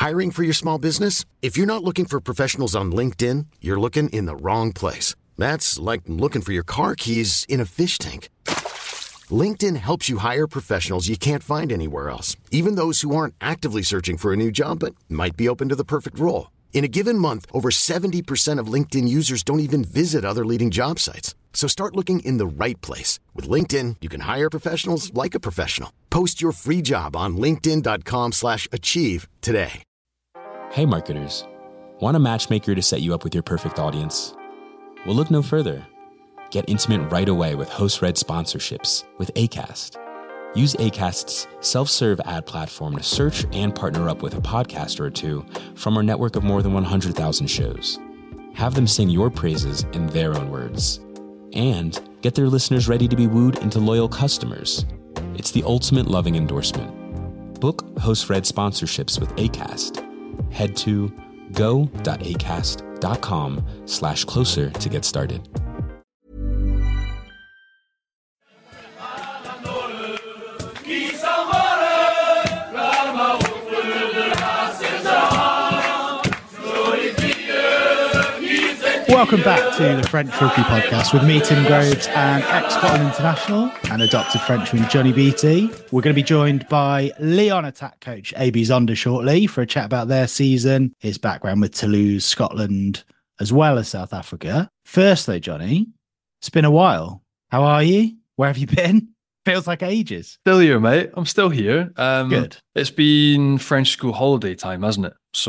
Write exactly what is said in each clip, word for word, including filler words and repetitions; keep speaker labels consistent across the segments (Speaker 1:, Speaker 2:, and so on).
Speaker 1: Hiring for your small business? If you're not looking for professionals on LinkedIn, you're looking in the wrong place. That's like looking for your car keys in a fish tank. LinkedIn helps you hire professionals you can't find anywhere else, even those who aren't actively searching for a new job but might be open to the perfect role. In a given month, over seventy percent of LinkedIn users don't even visit other leading job sites. So start looking in the right place. With LinkedIn, you can hire professionals like a professional. Post your free job on linkedin.com slash achieve today.
Speaker 2: Hey marketers, want a matchmaker to set you up with your perfect audience? Well, look no further. Get intimate right away with host-read sponsorships with Acast. Use Acast's self-serve ad platform to search and partner up with a podcaster or two from our network of more than one hundred thousand shows. Have them sing your praises in their own words. And get their listeners ready to be wooed into loyal customers. It's the ultimate loving endorsement. Book host-read sponsorships with Acast. Head to go.acast.com slash closer to get started.
Speaker 3: Welcome back to the French Rugby Podcast with me, Tim Groves, and ex-Scotland international and adopted Frenchman Johnny Beattie. We're going to be joined by Lyon attack coach A B Zonder shortly for a chat about their season, his background with Toulouse, Scotland, as well as South Africa. First though, Johnny, it's been a while. How are you? Where have you been? Feels like ages.
Speaker 4: Still here, mate. I'm still here. Um,
Speaker 3: Good.
Speaker 4: It's been French school holiday time, hasn't it?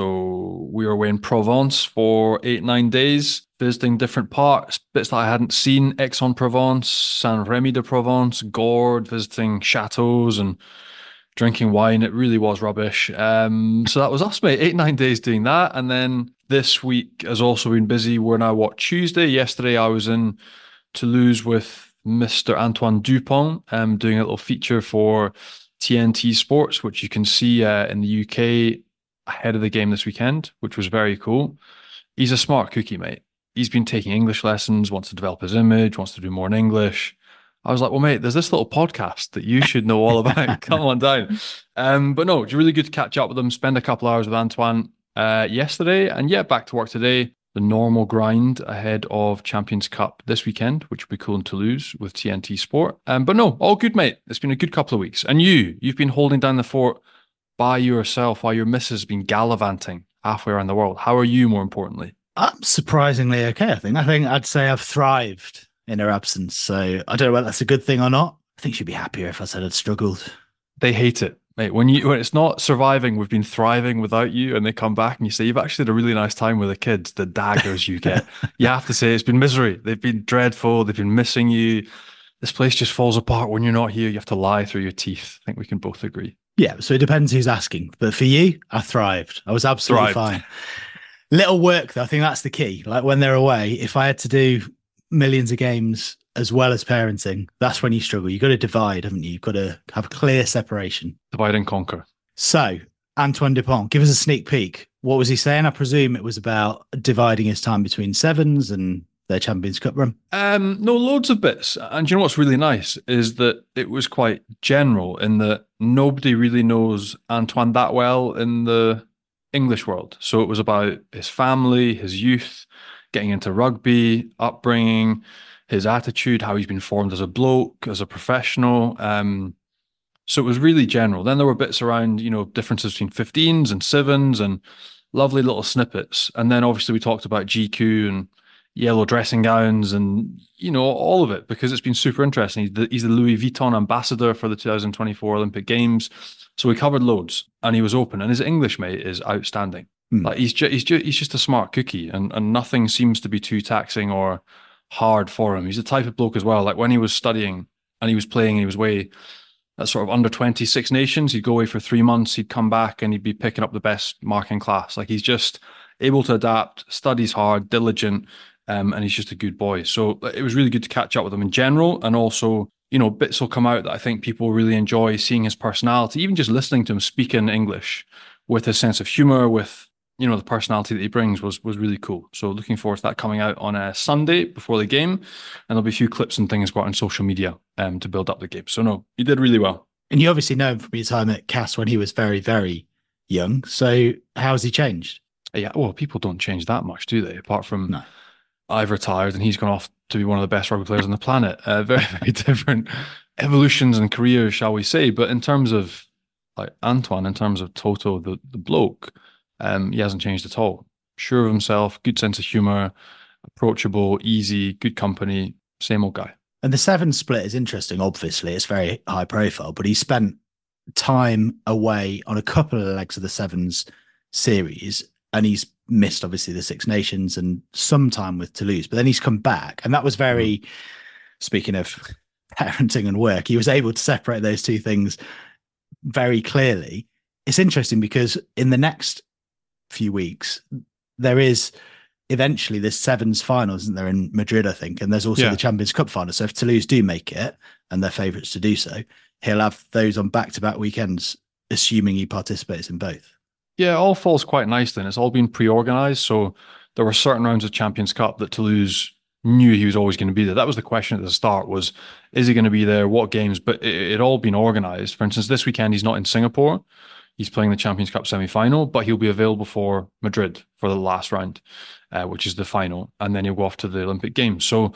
Speaker 4: So we were away in Provence for eight, nine days, visiting different parts, bits that I hadn't seen, Aix-en-Provence, Saint-Rémy-de-Provence, Gordes, visiting chateaus and drinking wine. It really was rubbish. Um, so that was us, mate. Eight, nine days doing that. And then this week has also been busy. We're now, what, Tuesday? Yesterday I was in Toulouse with Mister Antoine Dupont, um, doing a little feature for T N T Sports, which you can see uh, in the U K ahead of the game this weekend, which was very cool. He's a smart cookie, mate. He's been taking English lessons, wants to develop his image, wants to do more in English. I was like, well, mate, there's this little podcast that you should know all about. Come on down. Um, but no, it's really good to catch up with him, spend a couple hours with Antoine uh, yesterday, and yeah, back to work today. The normal grind ahead of Champions Cup this weekend, which will be cool in Toulouse with T N T Sport. Um, but no, all good, mate. It's been a good couple of weeks. And you, you've been holding down the fort by yourself while your missus has been gallivanting halfway around the world. How are you, more importantly?
Speaker 3: I'm surprisingly okay, I think. I think I'd say I've thrived in her absence. So I don't know whether that's a good thing or not. I think she'd be happier if I said I'd struggled.
Speaker 4: They hate it, mate. When you when it's not surviving, we've been thriving without you, and they come back and you say, you've actually had a really nice time with the kids, the daggers you get. You have to say it's been misery. They've been dreadful. They've been missing you. This place just falls apart when you're not here. You have to lie through your teeth. I think we can both agree.
Speaker 3: Yeah, so it depends who's asking. But for you, I thrived. I was absolutely
Speaker 4: Thrived.
Speaker 3: fine. Little work, though. I think that's the key. Like when they're away, if I had to do millions of games as well as parenting, that's when you struggle. You've got to divide, haven't you? You've got to have a clear separation.
Speaker 4: Divide and conquer.
Speaker 3: So, Antoine Dupont, give us a sneak peek. What was he saying? I presume it was about dividing his time between sevens and their Champions Cup run.
Speaker 4: Um, no, loads of bits. And you know what's really nice is that it was quite general in that nobody really knows Antoine that well in the English world. So it was about his family, his youth, getting into rugby, upbringing, his attitude, how he's been formed as a bloke, as a professional. Um, so it was really general. Then there were bits around, you know, differences between fifteens and sevens and lovely little snippets. And then obviously we talked about G Q and yellow dressing gowns and, you know, all of it, because it's been super interesting. He's the, he's the Louis Vuitton ambassador for the two thousand twenty-four Olympic Games. So we covered loads and he was open, and his English, mate, is outstanding. Mm. Like he's just, he's just, he's just a smart cookie, and, and nothing seems to be too taxing or hard for him. He's the type of bloke as well. Like when he was studying and he was playing and he was away at sort of under twenty Six Nations, he'd go away for three months, he'd come back and he'd be picking up the best marking class. Like he's just able to adapt, studies hard, diligent, um, and he's just a good boy. So it was really good to catch up with him in general. And also, you know, bits will come out that I think people really enjoy, seeing his personality, even just listening to him speak in English with his sense of humor, with, you know, the personality that he brings was was really cool. So looking forward to that coming out on a Sunday before the game. And there'll be a few clips and things got on social media um, to build up the game. So no, he did really well.
Speaker 3: And you obviously know him from your time at C A S when he was very, very young. So how has he changed?
Speaker 4: Yeah, well, people don't change that much, do they? Apart from
Speaker 3: No.
Speaker 4: I've retired and he's gone off to be one of the best rugby players on the planet. Uh, very, very different evolutions and careers, shall we say. But in terms of like Antoine, in terms of Toto, the, the bloke, um, he hasn't changed at all. Sure of himself, good sense of humour, approachable, easy, good company, same old guy.
Speaker 3: And the seven split is interesting, obviously. It's very high profile, but he spent time away on a couple of legs of the Sevens series, and he's missed, obviously, the Six Nations and some time with Toulouse. But then he's come back, and that was very, mm. speaking of parenting and work, he was able to separate those two things very clearly. It's interesting because in the next few weeks, there is eventually this Sevens finals, isn't there, in Madrid, I think, and there's also yeah. the Champions Cup final. So if Toulouse do make it, and they're favourites to do so, he'll have those on back-to-back weekends, assuming he participates in both.
Speaker 4: Yeah, it all falls quite nicely, and it's all been pre-organised. So there were certain rounds of Champions Cup that Toulouse knew he was always going to be there. That was the question at the start, was, is he going to be there? What games? But it, it all been organised. For instance, this weekend he's not in Singapore. He's playing the Champions Cup semi-final, but he'll be available for Madrid for the last round, uh, which is the final. And then he'll go off to the Olympic Games. So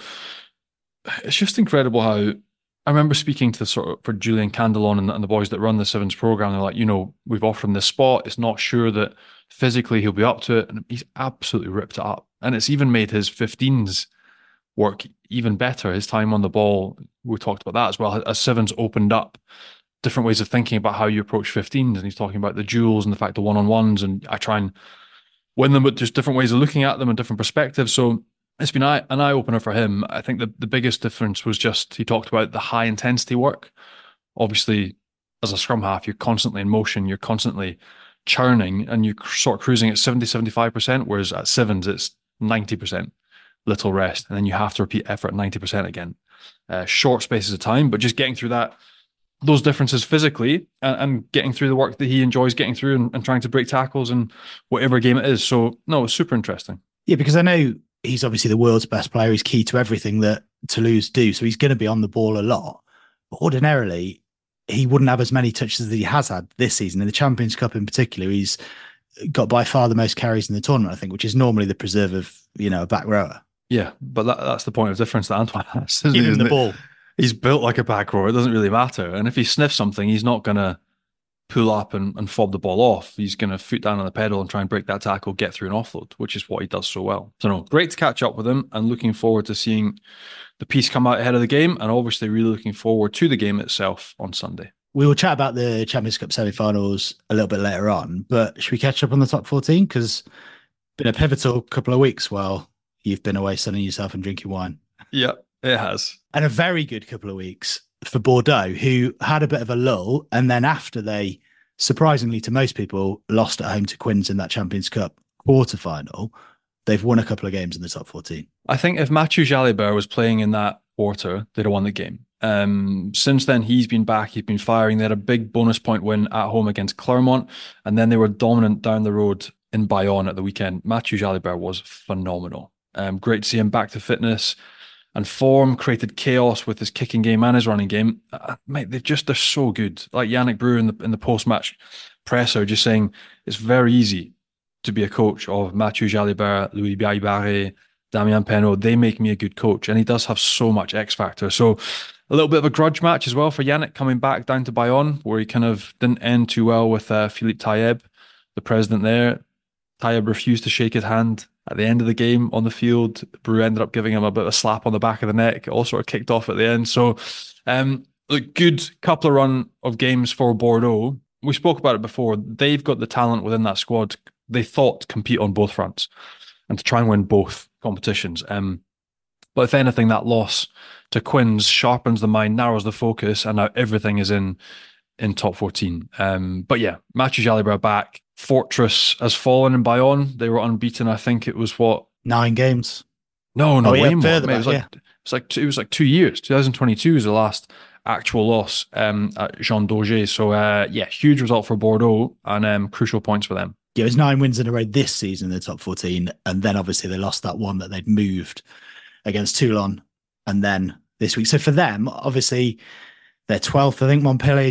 Speaker 4: it's just incredible how, I remember speaking to sort of for Julian Candelon and, and the boys that run the Sevens program. They're like, you know, we've offered him this spot. It's not sure that physically he'll be up to it. And he's absolutely ripped it up. And it's even made his fifteens work even better. His time on the ball, we talked about that as well. As Sevens opened up different ways of thinking about how you approach fifteens. And he's talking about the duels and the fact the one-on-ones. And I try and win them with just different ways of looking at them and different perspectives. So it's been an eye-opener for him. I think the, the biggest difference was just, he talked about the high-intensity work. Obviously, as a scrum half, you're constantly in motion, you're constantly churning, and you're sort of cruising at seventy, seventy-five percent, whereas at Sevens, it's ninety percent, little rest, and then you have to repeat effort at ninety percent again. Uh, short spaces of time, but just getting through that, those differences physically, and, and getting through the work that he enjoys getting through, and, and trying to break tackles in whatever game it is. So, no, it's super interesting.
Speaker 3: Yeah, because I know he's obviously the world's best player. He's key to everything that Toulouse do. So he's going to be on the ball a lot. But ordinarily, he wouldn't have as many touches as he has had this season. In the Champions Cup in particular, he's got by far the most carries in the tournament, I think, which is normally the preserve of, you know, a back rower.
Speaker 4: Yeah, but that, that's the point of difference that Antoine has.
Speaker 3: Give him the it? ball.
Speaker 4: He's built like a back rower. It doesn't really matter. And if he sniffs something, he's not going to pull up and, and fob the ball off. He's going to foot down on the pedal and try and break that tackle, get through an offload, which is what he does so well. So no, great to catch up with him, and looking forward to seeing the piece come out ahead of the game, and obviously really looking forward to the game itself on Sunday.
Speaker 3: We will chat about the Champions Cup semi-finals a little bit later on, but should we catch up on the top fourteen? Because it's been a pivotal couple of weeks while you've been away sunning yourself and drinking wine.
Speaker 4: Yeah, it has.
Speaker 3: And a very good couple of weeks for Bordeaux, who had a bit of a lull, and then after they, surprisingly to most people, lost at home to Quins in that Champions Cup quarter-final, they've won a couple of games in the top fourteen.
Speaker 4: I think if Mathieu Jalibert was playing in that quarter, they'd have won the game. Um, since then, he's been back, he's been firing. They had a big bonus point win at home against Clermont, and then they were dominant down the road in Bayonne at the weekend. Mathieu Jalibert was phenomenal. Um, great to see him back to fitness and form, created chaos with his kicking game and his running game. Uh, mate, they're just, they're so good. Like Yannick Brewer in the, in the post-match presser, just saying it's very easy to be a coach of Mathieu Jalibert, Louis Biaye-Barré, Damien Penaud. They make me a good coach, and he does have so much X factor. So a little bit of a grudge match as well for Yannick coming back down to Bayonne, where he kind of didn't end too well with uh, Philippe Taïeb, the president there. Taïeb refused to shake his hand at the end of the game on the field. Brew ended up giving him a bit of a slap on the back of the neck. It all sort of kicked off at the end. So um, a good couple of run of games for Bordeaux. We spoke about it before. They've got the talent within that squad, they thought, to compete on both fronts and to try and win both competitions. Um, but if anything, that loss to Quins sharpens the mind, narrows the focus, and now everything is in in top fourteen. Um, but yeah, Mathieu Jalibert back. Fortress has fallen in Bayonne. They were unbeaten. I think it was what,
Speaker 3: nine games.
Speaker 4: No, no,
Speaker 3: oh,
Speaker 4: way
Speaker 3: yeah,
Speaker 4: more.
Speaker 3: Mate,
Speaker 4: it was like
Speaker 3: yeah.
Speaker 4: it was like two, it was like two years. twenty twenty-two was the last actual loss um, at Jean Daugé. So uh, yeah, huge result for Bordeaux, and um, crucial points for them.
Speaker 3: Yeah, it was nine wins in a row this season in the top fourteen, and then obviously they lost that one that they'd moved against Toulon, and then this week. So for them, obviously they're twelfth. I think Montpellier just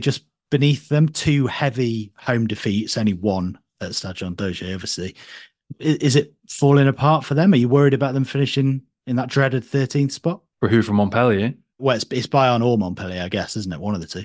Speaker 3: beneath them. Two heavy home defeats, only one at Stade Jean Daugé, obviously. Is, is it falling apart for them? Are you worried about them finishing in that dreaded thirteenth spot?
Speaker 4: For who, from Montpellier?
Speaker 3: Well, it's, it's Bayonne or Montpellier, I guess, isn't it? One of the two.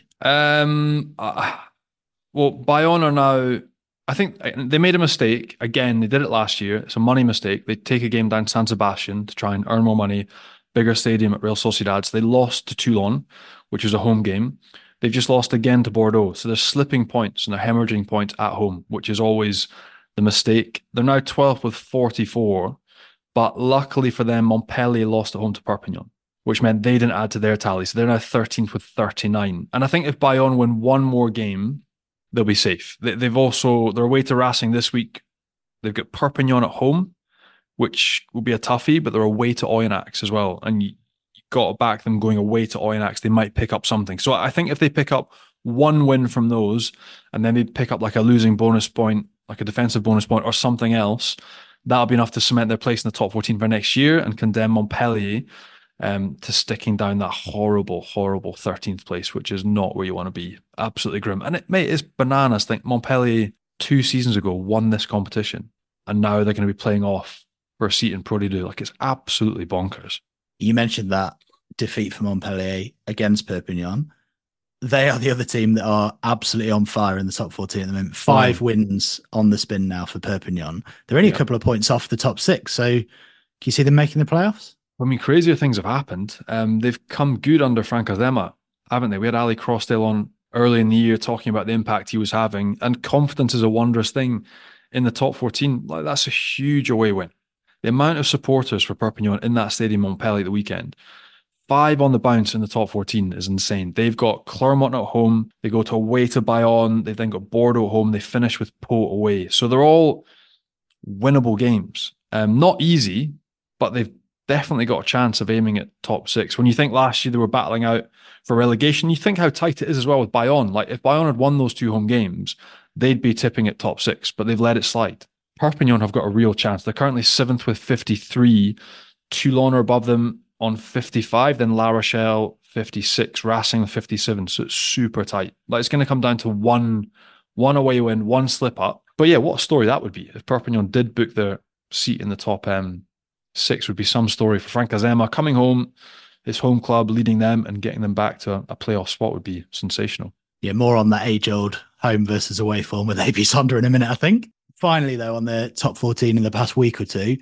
Speaker 4: Um, uh, well, Bayonne are now... I think they made a mistake. Again, they did it last year. It's a money mistake. They take a game down San Sebastian to try and earn more money. Bigger stadium at Real Sociedad. So they lost to Toulon, which was a home game. They've just lost again to Bordeaux. So they're slipping points and they're hemorrhaging points at home, which is always the mistake. They're now twelfth with forty-four. But luckily for them, Montpellier lost at home to Perpignan, which meant they didn't add to their tally. So they're now thirteenth with thirty-nine. And I think if Bayonne win one more game, they'll be safe. They, they've also, they're away to Racing this week. They've got Perpignan at home, which will be a toughie, but they're away to Oyonnax as well. And you, you got to back them going away to Oyonnax. They might pick up something. So I think if they pick up one win from those, and then they pick up like a losing bonus point, like a defensive bonus point or something else, that'll be enough to cement their place in the top fourteen for next year and condemn Montpellier Um, to sticking down that horrible, horrible thirteenth place, which is not where you want to be. Absolutely grim. And it, mate, it's bananas. Think Montpellier two seasons ago won this competition, and now they're going to be playing off for a seat in Pro D two. Like, it's absolutely bonkers.
Speaker 3: You mentioned that defeat for Montpellier against Perpignan. They are the other team that are absolutely on fire in the top fourteen at the moment. Five Fine. wins on the spin now for Perpignan. They're only yeah. a couple of points off the top six. So can you see them making the playoffs?
Speaker 4: I mean, crazier things have happened. Um, they've come good under Frank Azema, haven't they? We had Ali Crossdale on early in the year talking about the impact he was having, and confidence is a wondrous thing in the top fourteen. Like, that's a huge away win. The amount of supporters for Perpignan in that stadium Montpellier at the weekend, five on the bounce in the top fourteen is insane. They've got Clermont at home. They go to away to Bayonne. They've then got Bordeaux at home. They finish with Pau away. So they're all winnable games. Um, not easy, but they've definitely got a chance of aiming at top six. When you think last year they were battling out for relegation, you think how tight it is as well with Bayonne. Like, if Bayonne had won those two home games, they'd be tipping at top six, but they've let it slide. Perpignan have got a real chance. They're currently seventh with fifty-three. Toulon are above them on fifty-five, then La Rochelle fifty-six, Racing fifty-seven. So it's super tight. Like, it's going to come down to one, one away win, one slip up. But yeah, what a story that would be if Perpignan did book their seat in the top um, six. Would be some story for Frank Azema coming home, his home club, leading them and getting them back to a, a playoff spot would be sensational.
Speaker 3: Yeah, more on that age-old home versus away form with A P Sonder in a minute, I think. Finally, though, on the top fourteen in the past week or two,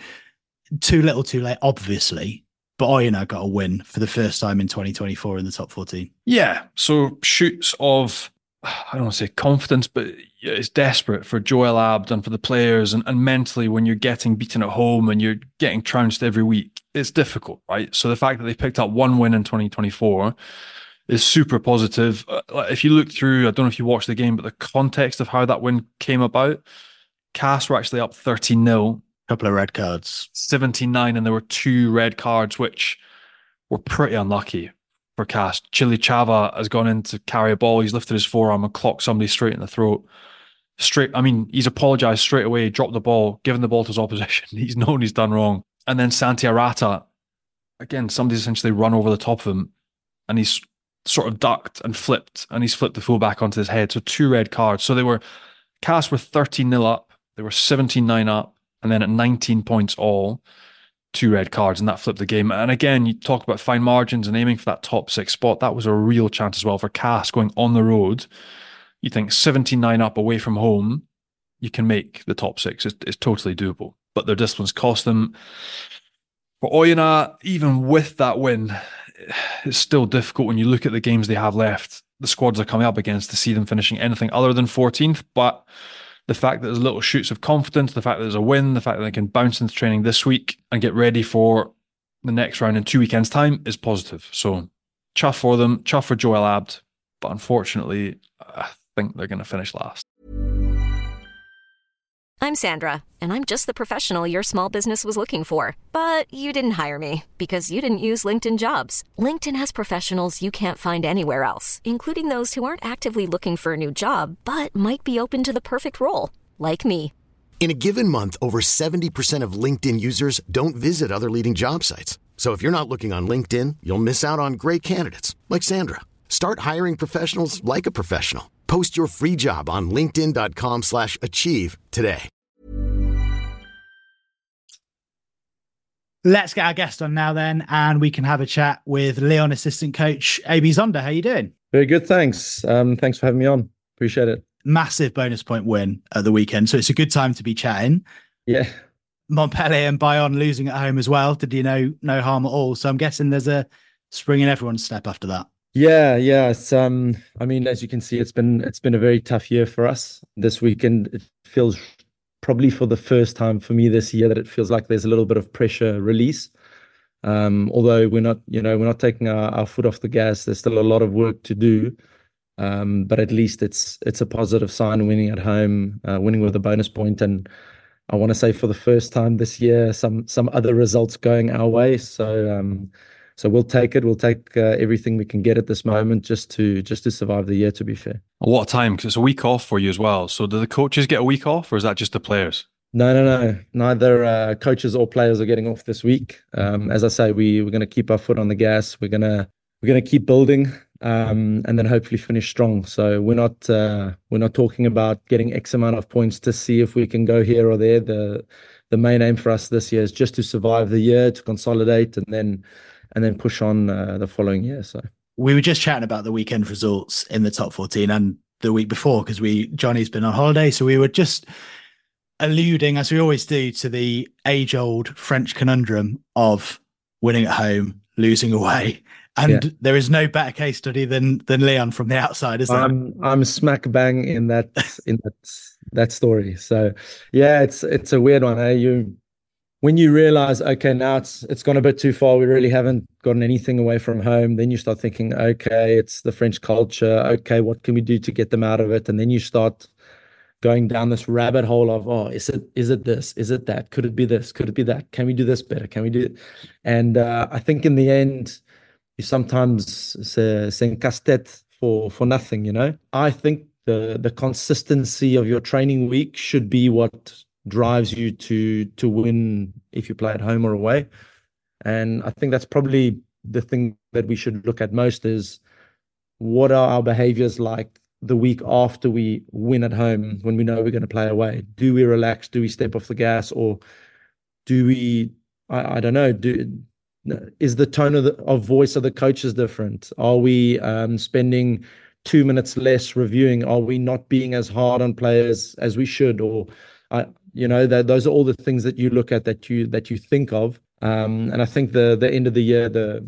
Speaker 3: too little too late, obviously, but Oyonnax got a win for the first time in twenty twenty-four in the top fourteen.
Speaker 4: Yeah, so shoots of, I don't want to say confidence, but it's desperate for Joel Abd and for the players, and, and mentally when you're getting beaten at home and you're getting trounced every week, it's difficult, right? So the fact that they picked up one win in twenty twenty-four is super positive. If you look through, I don't know if you watched the game, but the context of how that win came about, Cass were actually up thirteen nil.
Speaker 3: Couple of red cards.
Speaker 4: seventy-nine, and there were two red cards, which were pretty unlucky for Cass. Chili Chava has gone in to carry a ball. He's lifted his forearm and clocked somebody straight in the throat. Straight, I mean, he's apologised straight away, dropped the ball, given the ball to his opposition. He's known he's done wrong. And then Santi Arata, again, somebody's essentially run over the top of him, and he's sort of ducked and flipped, and he's flipped the fullback onto his head. So two red cards. So they were, Cass were thirteen nil up. They were seventeen nine up, and then at nineteen points all, two red cards, and that flipped the game. And again, you talk about fine margins and aiming for that top six spot. That was a real chance as well for Cass going on the road. You think seventeen nine up away from home, you can make the top six. It's, it's totally doable. But their disciplines cost them. For Oyonnax, even with that win, it's still difficult when you look at the games they have left, the squads they're coming up against, to see them finishing anything other than fourteenth. But the fact that there's little shoots of confidence, the fact that there's a win, the fact that they can bounce into training this week and get ready for the next round in two weekends' time is positive. So chuff for them, chuff for Joel Abd. But unfortunately, I think they're going to finish last.
Speaker 5: I'm Sandra, and I'm just the professional your small business was looking for. But you didn't hire me because you didn't use LinkedIn Jobs. LinkedIn has professionals you can't find anywhere else, including those who aren't actively looking for a new job, but might be open to the perfect role, like me.
Speaker 1: In a given month, over seventy percent of LinkedIn users don't visit other leading job sites. So if you're not looking on LinkedIn, you'll miss out on great candidates like Sandra. Start hiring professionals like a professional. Post your free job on linkedin.com slash achieve today.
Speaker 3: Let's get our guest on now then, and we can have a chat with Lyon assistant coach A B Zonda. How you doing?
Speaker 6: Very good, thanks. Um, thanks for having me on. Appreciate it.
Speaker 3: Massive bonus point win at the weekend, so it's a good time to be chatting.
Speaker 6: Yeah.
Speaker 3: Montpellier and Bayonne losing at home as well. Did you know no harm at all? So I'm guessing there's a spring in everyone's step after that.
Speaker 6: Yeah, yeah. It's um, I mean, as you can see, it's been it's been a very tough year for us. This weekend, it feels probably for the first time for me this year that it feels like there's a little bit of pressure release. Um, although we're not, you know, we're not taking our, our foot off the gas. There's still a lot of work to do. Um, but at least it's it's a positive sign winning at home, uh, winning with a bonus point, and I want to say for the first time this year, some some other results going our way. So um, so we'll take it. We'll take uh, everything we can get at this moment just to just to survive the year. To be fair.
Speaker 4: What a time, because it's a week off for you as well. So do the coaches get a week off, or is that just the players?
Speaker 6: No, no, no. Neither uh, coaches or players are getting off this week. Um, as I say, we we're going to keep our foot on the gas. We're gonna we're gonna keep building, um, and then hopefully finish strong. So we're not uh, we're not talking about getting X amount of points to see if we can go here or there. The the main aim for us this year is just to survive the year, to consolidate, and then and then push on uh, the following year. So.
Speaker 3: We were just chatting about the weekend results in the top fourteen and the week before, because we Johnny's been on holiday. So we were just alluding, as we always do, to the age-old French conundrum of winning at home, losing away. And yeah. There is no better case study than than Lyon from the outside, is there?
Speaker 6: I'm I'm smack bang in that in that that story. So yeah, it's it's a weird one. Eh? You when you realize, okay, now it's it's gone a bit too far. We really haven't gotten anything away from home. Then you start thinking, okay, it's the French culture. Okay, what can we do to get them out of it? And then you start going down this rabbit hole of, oh, is it is it this? Is it that? Could it be this? Could it be that? Can we do this better? Can we do it? And uh, I think in the end, you sometimes say casse-tête for for nothing. You know, I think the the consistency of your training week should be what drives you to to win if you play at home or away. And I think that's probably the thing that we should look at most is what are our behaviors like the week after we win at home when we know we're going to play away? Do we relax? Do we step off the gas? Or do we, I, I don't know, do is the tone of, the, of voice of the coaches different? Are we um, spending two minutes less reviewing? Are we not being as hard on players as we should? Or I, you know, that those are all the things that you look at that you that you think of. Um, and I think the the end of the year, the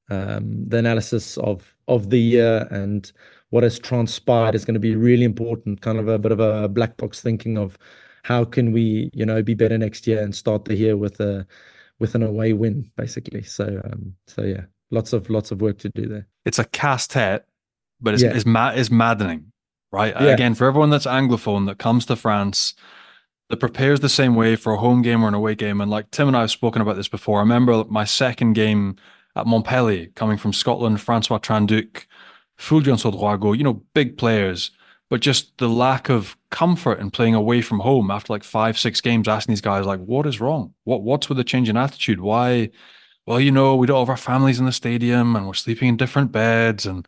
Speaker 6: um, the analysis of of the year and what has transpired is going to be really important. Kind of a bit of a black box thinking of how can we, you know, be better next year and start the year with a with an away win, basically. So um, so yeah, lots of lots of work to do there.
Speaker 4: It's a casse-tête, but it's
Speaker 6: Yeah.
Speaker 4: it's, ma- it's maddening, right?
Speaker 6: Yeah.
Speaker 4: Again, for everyone that's Anglophone that comes to France, that prepares the same way for a home game or an away game. And like Tim and I have spoken about this before. I remember my second game at Montpellier, coming from Scotland, Francois Tranduc, Fulgence Ouedraogo, you know, big players, but just the lack of comfort in playing away from home after like five, six games, asking these guys, like, what is wrong? What What's with the change in attitude? Why? Well, you know, we don't have our families in the stadium and we're sleeping in different beds. And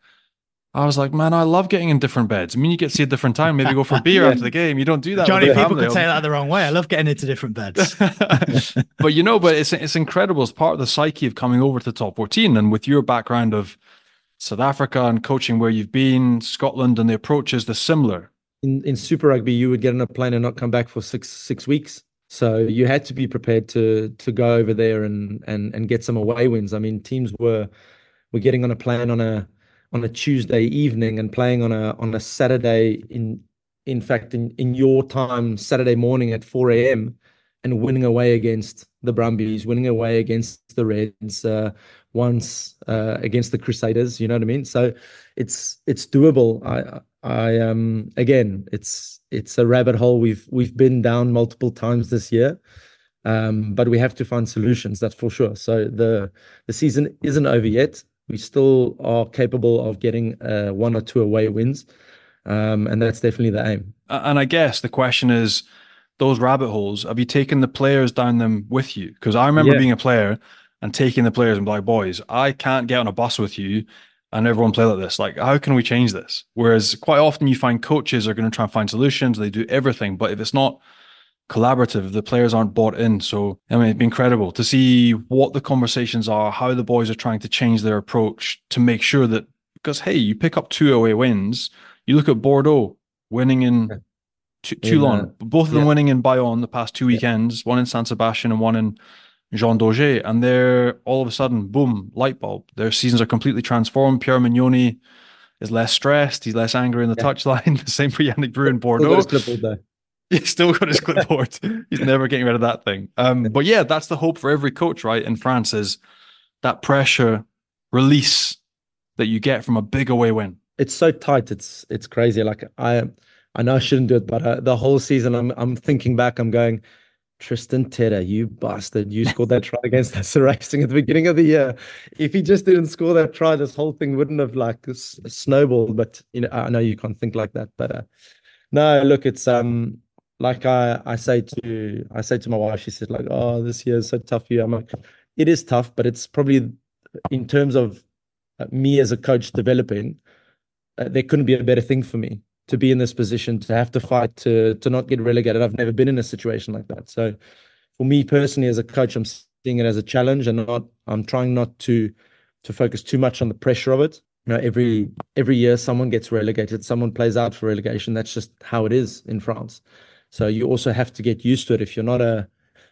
Speaker 4: I was like, man, I love getting in different beds. I mean, you get to see a different time, maybe go for a beer
Speaker 3: Yeah.
Speaker 4: after the game. You don't do that.
Speaker 3: Johnny,
Speaker 4: with your
Speaker 3: people
Speaker 4: family.
Speaker 3: could take that the wrong way. I love getting into different beds.
Speaker 4: But you know, but it's it's incredible. It's part of the psyche of coming over to the top fourteen. And with your background of South Africa and coaching where you've been, Scotland, and the approaches, they're similar.
Speaker 6: In in Super Rugby, you would get on a plane and not come back for six six weeks. So you had to be prepared to to go over there and and and get some away wins. I mean, teams were were getting on a plane on a on a Tuesday evening and playing on a on a Saturday in in fact in in your time Saturday morning at four a.m. and winning away against the Brumbies, winning away against the Reds, uh, once uh, against the Crusaders. You know what I mean? So it's it's doable. I I um again, it's it's a rabbit hole we've we've been down multiple times this year. Um, but we have to find solutions, that's for sure. So the the season isn't over yet. We still are capable of getting uh, one or two away wins, um, and that's definitely the aim.
Speaker 4: And I guess the question is, those rabbit holes, have you taken the players down them with you? Because I remember
Speaker 6: Yeah.
Speaker 4: being a player and taking the players and be like, boys, I can't get on a bus with you and everyone play like this. Like, how can we change this? Whereas quite often you find coaches are going to try and find solutions. They do everything, but if it's not collaborative, the players aren't bought in. So, I mean, it'd be incredible to see what the conversations are, how the boys are trying to change their approach to make sure that, because, hey, you pick up two away wins. You look at Bordeaux winning in yeah. T- Toulon, in, uh, both of them yeah. winning in Bayonne the past two weekends, yeah. one in San Sebastian and one in Jean Daugé. And they're all of a sudden, boom, light bulb. Their seasons are completely transformed. Pierre Mignoni is less stressed. He's less angry in the yeah. touchline. The same for Yannick Bru in Bordeaux. He's still got his clipboard. He's never getting rid of that thing. Um, but yeah, that's the hope for every coach, right? In France is that pressure release that you get from a big away win.
Speaker 6: It's so tight. It's it's crazy. Like I, I know I shouldn't do it, but uh, the whole season, I'm I'm thinking back. I'm going, Tristan Tedder, you bastard! You scored that try against us Racing at the beginning of the year. If he just didn't score that try, this whole thing wouldn't have like s- snowballed. But you know, I know you can't think like that. But uh, no, look, it's um. Like I, I say to I say to my wife, she said like, oh, this year is so tough for you. I'm like, it is tough, but it's probably in terms of me as a coach developing, uh, there couldn't be a better thing for me to be in this position, to have to fight to to not get relegated. I've never been in a situation like that. So for me personally as a coach, I'm seeing it as a challenge, and not I'm trying not to to focus too much on the pressure of it. You know, every every year someone gets relegated, someone plays out for relegation. That's just how it is in France. So you also have to get used to it. If you're not a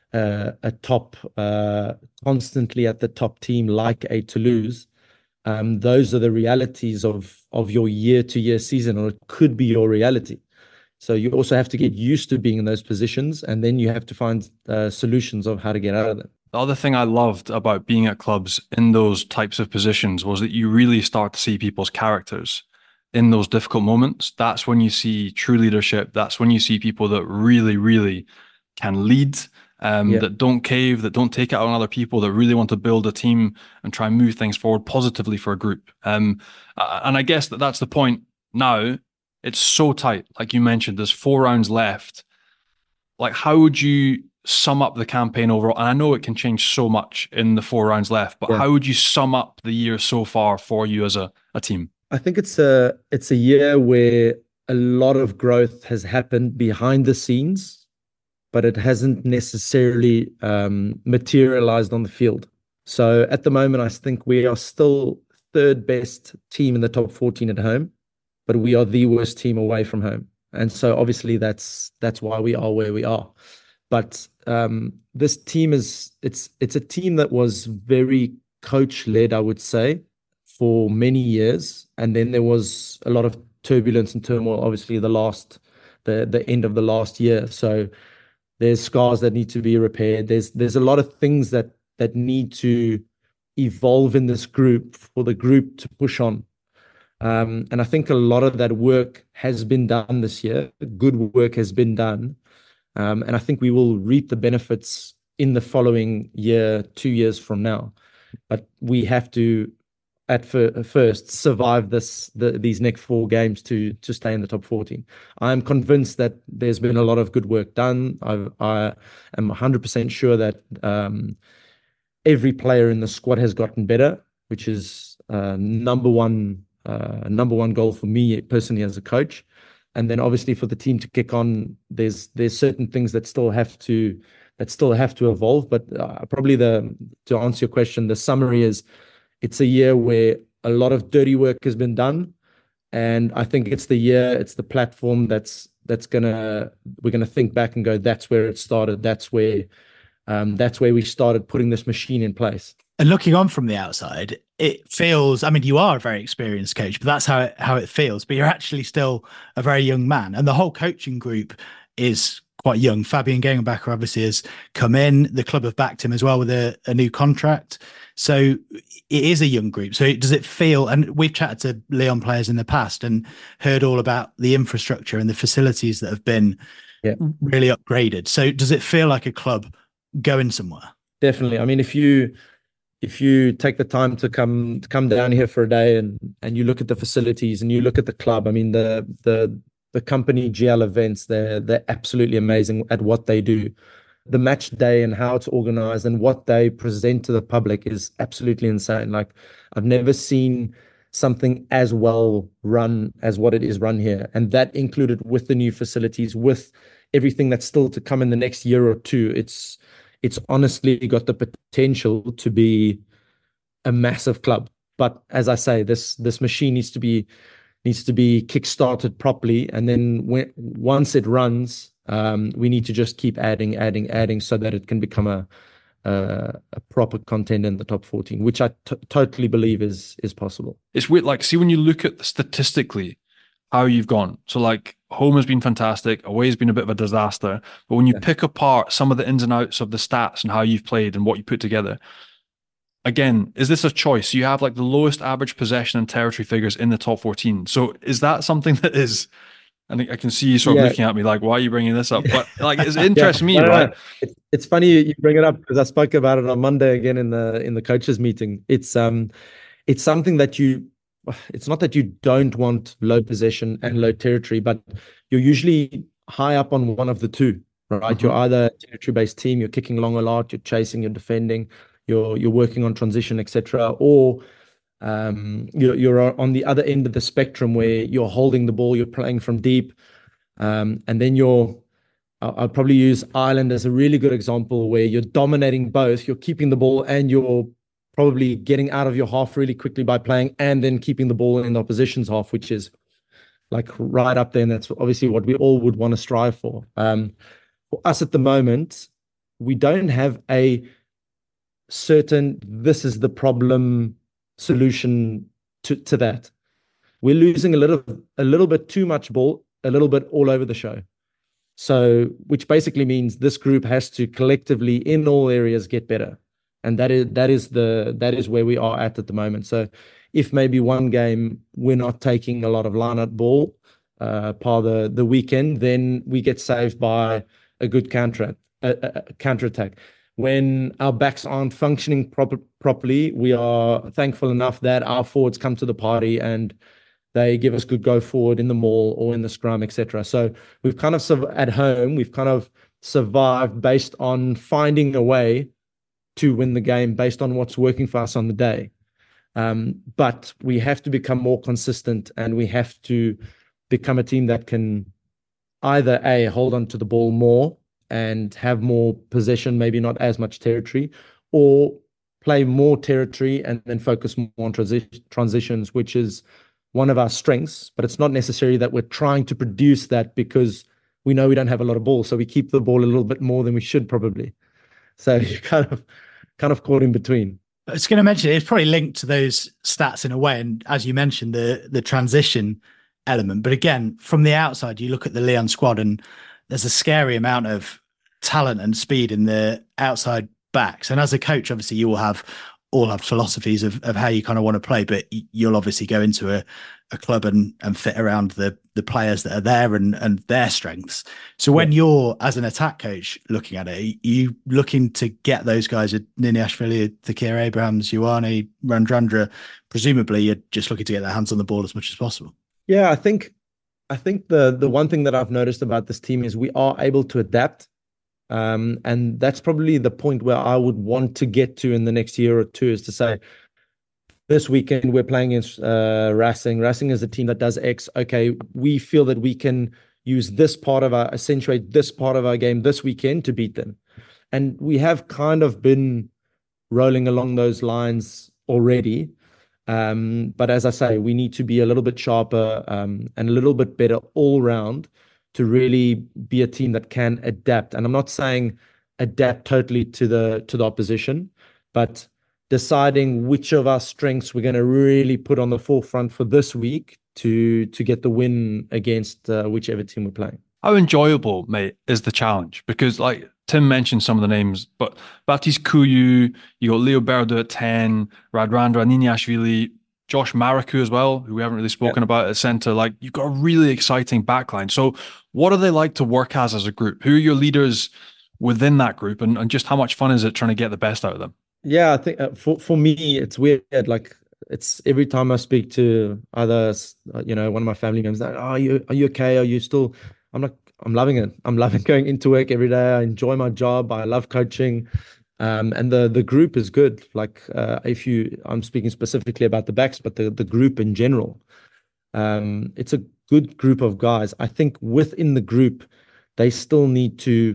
Speaker 6: a, a top, uh, constantly at the top team like a Toulouse, um, those are the realities of of your year-to-year season, or it could be your reality. So you also have to get used to being in those positions, and then you have to find uh, solutions of how to get out of them.
Speaker 4: The other thing I loved about being at clubs in those types of positions was that you really start to see people's characters. In those difficult moments, that's when you see true leadership. That's when you see people that really, really can lead, um, yeah. that don't cave, that don't take it out on other people, that really want to build a team and try and move things forward positively for a group. Um, and I guess that that's the point now. It's so tight. Like you mentioned, there's four rounds left. Like, how would you sum up the campaign overall? And I know it can change so much in the four rounds left, but yeah. how would you sum up the year so far for you as a, a team?
Speaker 6: I think it's a it's a year where a lot of growth has happened behind the scenes, but it hasn't necessarily um, materialized on the field. So at the moment, I think we are still third best team in the top fourteen at home, but we are the worst team away from home. And so obviously that's that's why we are where we are. But um, this team is it's it's a team that was very coach led, I would say, for many years, and then there was a lot of turbulence and turmoil, obviously the last the the end of the last year. So there's scars that need to be repaired. There's there's a lot of things that that need to evolve in this group for the group to push on. Um, and I think a lot of that work has been done this year. Good work has been done. Um, and I think we will reap the benefits in the following year, two years from now. But we have to at first survive this the, these next four games to to stay in the top fourteen. I'm convinced that there's been a lot of good work done. I've, I am one hundred percent sure that um, every player in the squad has gotten better, which is uh, number one uh, number one goal for me personally as a coach. And then obviously for the team to kick on, there's there's certain things that still have to that still have to evolve. But uh, probably the to answer your question, the summary is, it's a year where a lot of dirty work has been done, and I think it's the year, it's the platform that's that's gonna we're gonna think back and go, that's where it started. That's where um, that's where we started putting this machine in place.
Speaker 3: And looking on from the outside, it feels, I mean, you are a very experienced coach, but that's how it, how it feels. But you're actually still a very young man, and the whole coaching group is quite young. Fabien Gengenbacher obviously has come in. The club have backed him as well with a, a new contract. So it is a young group. So does it feel, and we've chatted to Lyon players in the past and heard all about the infrastructure and the facilities that have been yeah. really upgraded. So does it feel like a club going somewhere?
Speaker 6: Definitely. I mean, if you if you take the time to come to come down here for a day and and you look at the facilities and you look at the club, I mean, the the the company G L Events, they're they're absolutely amazing at what they do. The match day and how it's organized and what they present to the public is absolutely insane. Like, I've never seen something as well run as what it is run here. And that included with the new facilities, with everything that's still to come in the next year or two. It's it's honestly got the potential to be a massive club. But as I say, this this machine needs to be needs to be kickstarted properly, and then when once it runs, um, we need to just keep adding, adding, adding, so that it can become a a, a proper contender in the top fourteen, which I t- totally believe is is possible.
Speaker 4: It's weird. Like, see, when you look at statistically how you've gone, so like home has been fantastic, away has been a bit of a disaster. But when you yeah. pick apart some of the ins and outs of the stats and how you've played and what you put together. Again, is this a choice? You have like the lowest average possession and territory figures in the top fourteen. So is that something that is, I think I can see you sort of yeah. looking at me like, why are you bringing this up? But like, it interests yeah. me, no, right? No.
Speaker 6: It's, it's funny you bring it up because I spoke about it on Monday again in the in the coaches meeting. It's um, it's something that you, it's not that you don't want low possession and low territory, but you're usually high up on one of the two, right? Mm-hmm. You're either a territory-based team, you're kicking long a lot, you're chasing, you're defending. You're you're working on transition, et cetera, or um, you're you're on the other end of the spectrum where you're holding the ball, you're playing from deep, um, and then you're. I'll probably use Ireland as a really good example where you're dominating both. You're keeping the ball and you're probably getting out of your half really quickly by playing, and then keeping the ball in the opposition's half, which is like right up there, and that's obviously what we all would want to strive for. Um, for us at the moment, we don't have a certain this is the problem solution to, to that. We're losing a little a little bit too much ball, a little bit all over the show. So which basically means this group has to collectively in all areas get better. And that is that is the that is where we are at at the moment. So if maybe one game we're not taking a lot of line out ball uh par the the weekend, then we get saved by a good counter a, a counter attack. When our backs aren't functioning proper, properly, we are thankful enough that our forwards come to the party and they give us good go forward in the maul or in the scrum, et cetera. So we've kind of, at home, we've kind of survived based on finding a way to win the game based on what's working for us on the day. Um, but we have to become more consistent, and we have to become a team that can either, A, hold on to the ball more, and have more possession, maybe not as much territory, or play more territory and then focus more on transi- transitions, which is one of our strengths. But it's not necessarily that we're trying to produce that because we know we don't have a lot of ball, so we keep the ball a little bit more than we should probably. So you're kind of kind of caught in between.
Speaker 3: I was going to mention it's probably linked to those stats in a way, and as you mentioned, the the transition element. But again, from the outside, you look at the Lyon squad, and there's a scary amount of talent and speed in the outside backs. And as a coach, obviously you will have all have philosophies of, of how you kind of want to play, but you'll obviously go into a, a club and, and fit around the the players that are there and, and their strengths. So when yeah. you're, as an attack coach, looking at it, are you looking to get those guys, Niniashvili, Takir Abrahams, Ioane, Radradra, presumably you're just looking to get their hands on the ball as much as possible?
Speaker 6: Yeah, I think I think the the one thing that I've noticed about this team is we are able to adapt. Um, and that's probably the point where I would want to get to in the next year or two, is to say, this weekend we're playing against uh, Racing. Racing is a team that does X. Okay, we feel that we can use this part of our, accentuate this part of our game this weekend to beat them. And we have kind of been rolling along those lines already. Um, but as I say, we need to be a little bit sharper um, and a little bit better all round to really be a team that can adapt. And I'm not saying adapt totally to the to the opposition, but deciding which of our strengths we're going to really put on the forefront for this week to to get the win against uh, whichever team we're playing.
Speaker 4: How enjoyable, mate, is the challenge? Because like Tim mentioned some of the names, but Baptiste Couilloux, you got Leo Berdo at ten, Radradra, Niniashvili, Josh Maraku as well, who we haven't really spoken yeah. about at centre. Like, you've got a really exciting backline. So what are they like to work as as a group? Who are your leaders within that group? And, and just how much fun is it trying to get the best out of them?
Speaker 6: Yeah, I think uh, for, for me, it's weird. Like, it's every time I speak to either, you know, one of my family members, like, oh, are you, are you okay? Are you still, I'm like, I'm loving it. I'm loving going into work every day. I enjoy my job. I love coaching. Um, and the the group is good. Like uh, if you, I'm speaking specifically about the backs, but the the group in general, um, it's a good group of guys. I think within the group, they still need to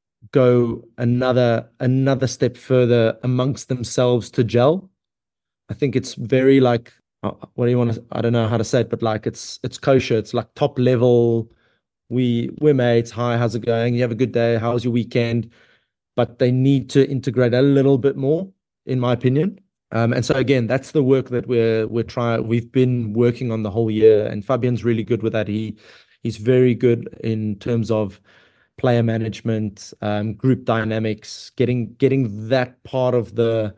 Speaker 6: go another another step further amongst themselves to gel. I think it's very like, uh, what do you want to, I don't know how to say it, but like it's it's kosher. It's like top level. We we're mates. Hi, how's it going? You have a good day? How was your weekend? But they need to integrate a little bit more, in my opinion. Um, and so again, that's the work that we're we're trying. We've been working on the whole year, and Fabian's really good with that. He he's very good in terms of player management, um, group dynamics, getting getting that part of the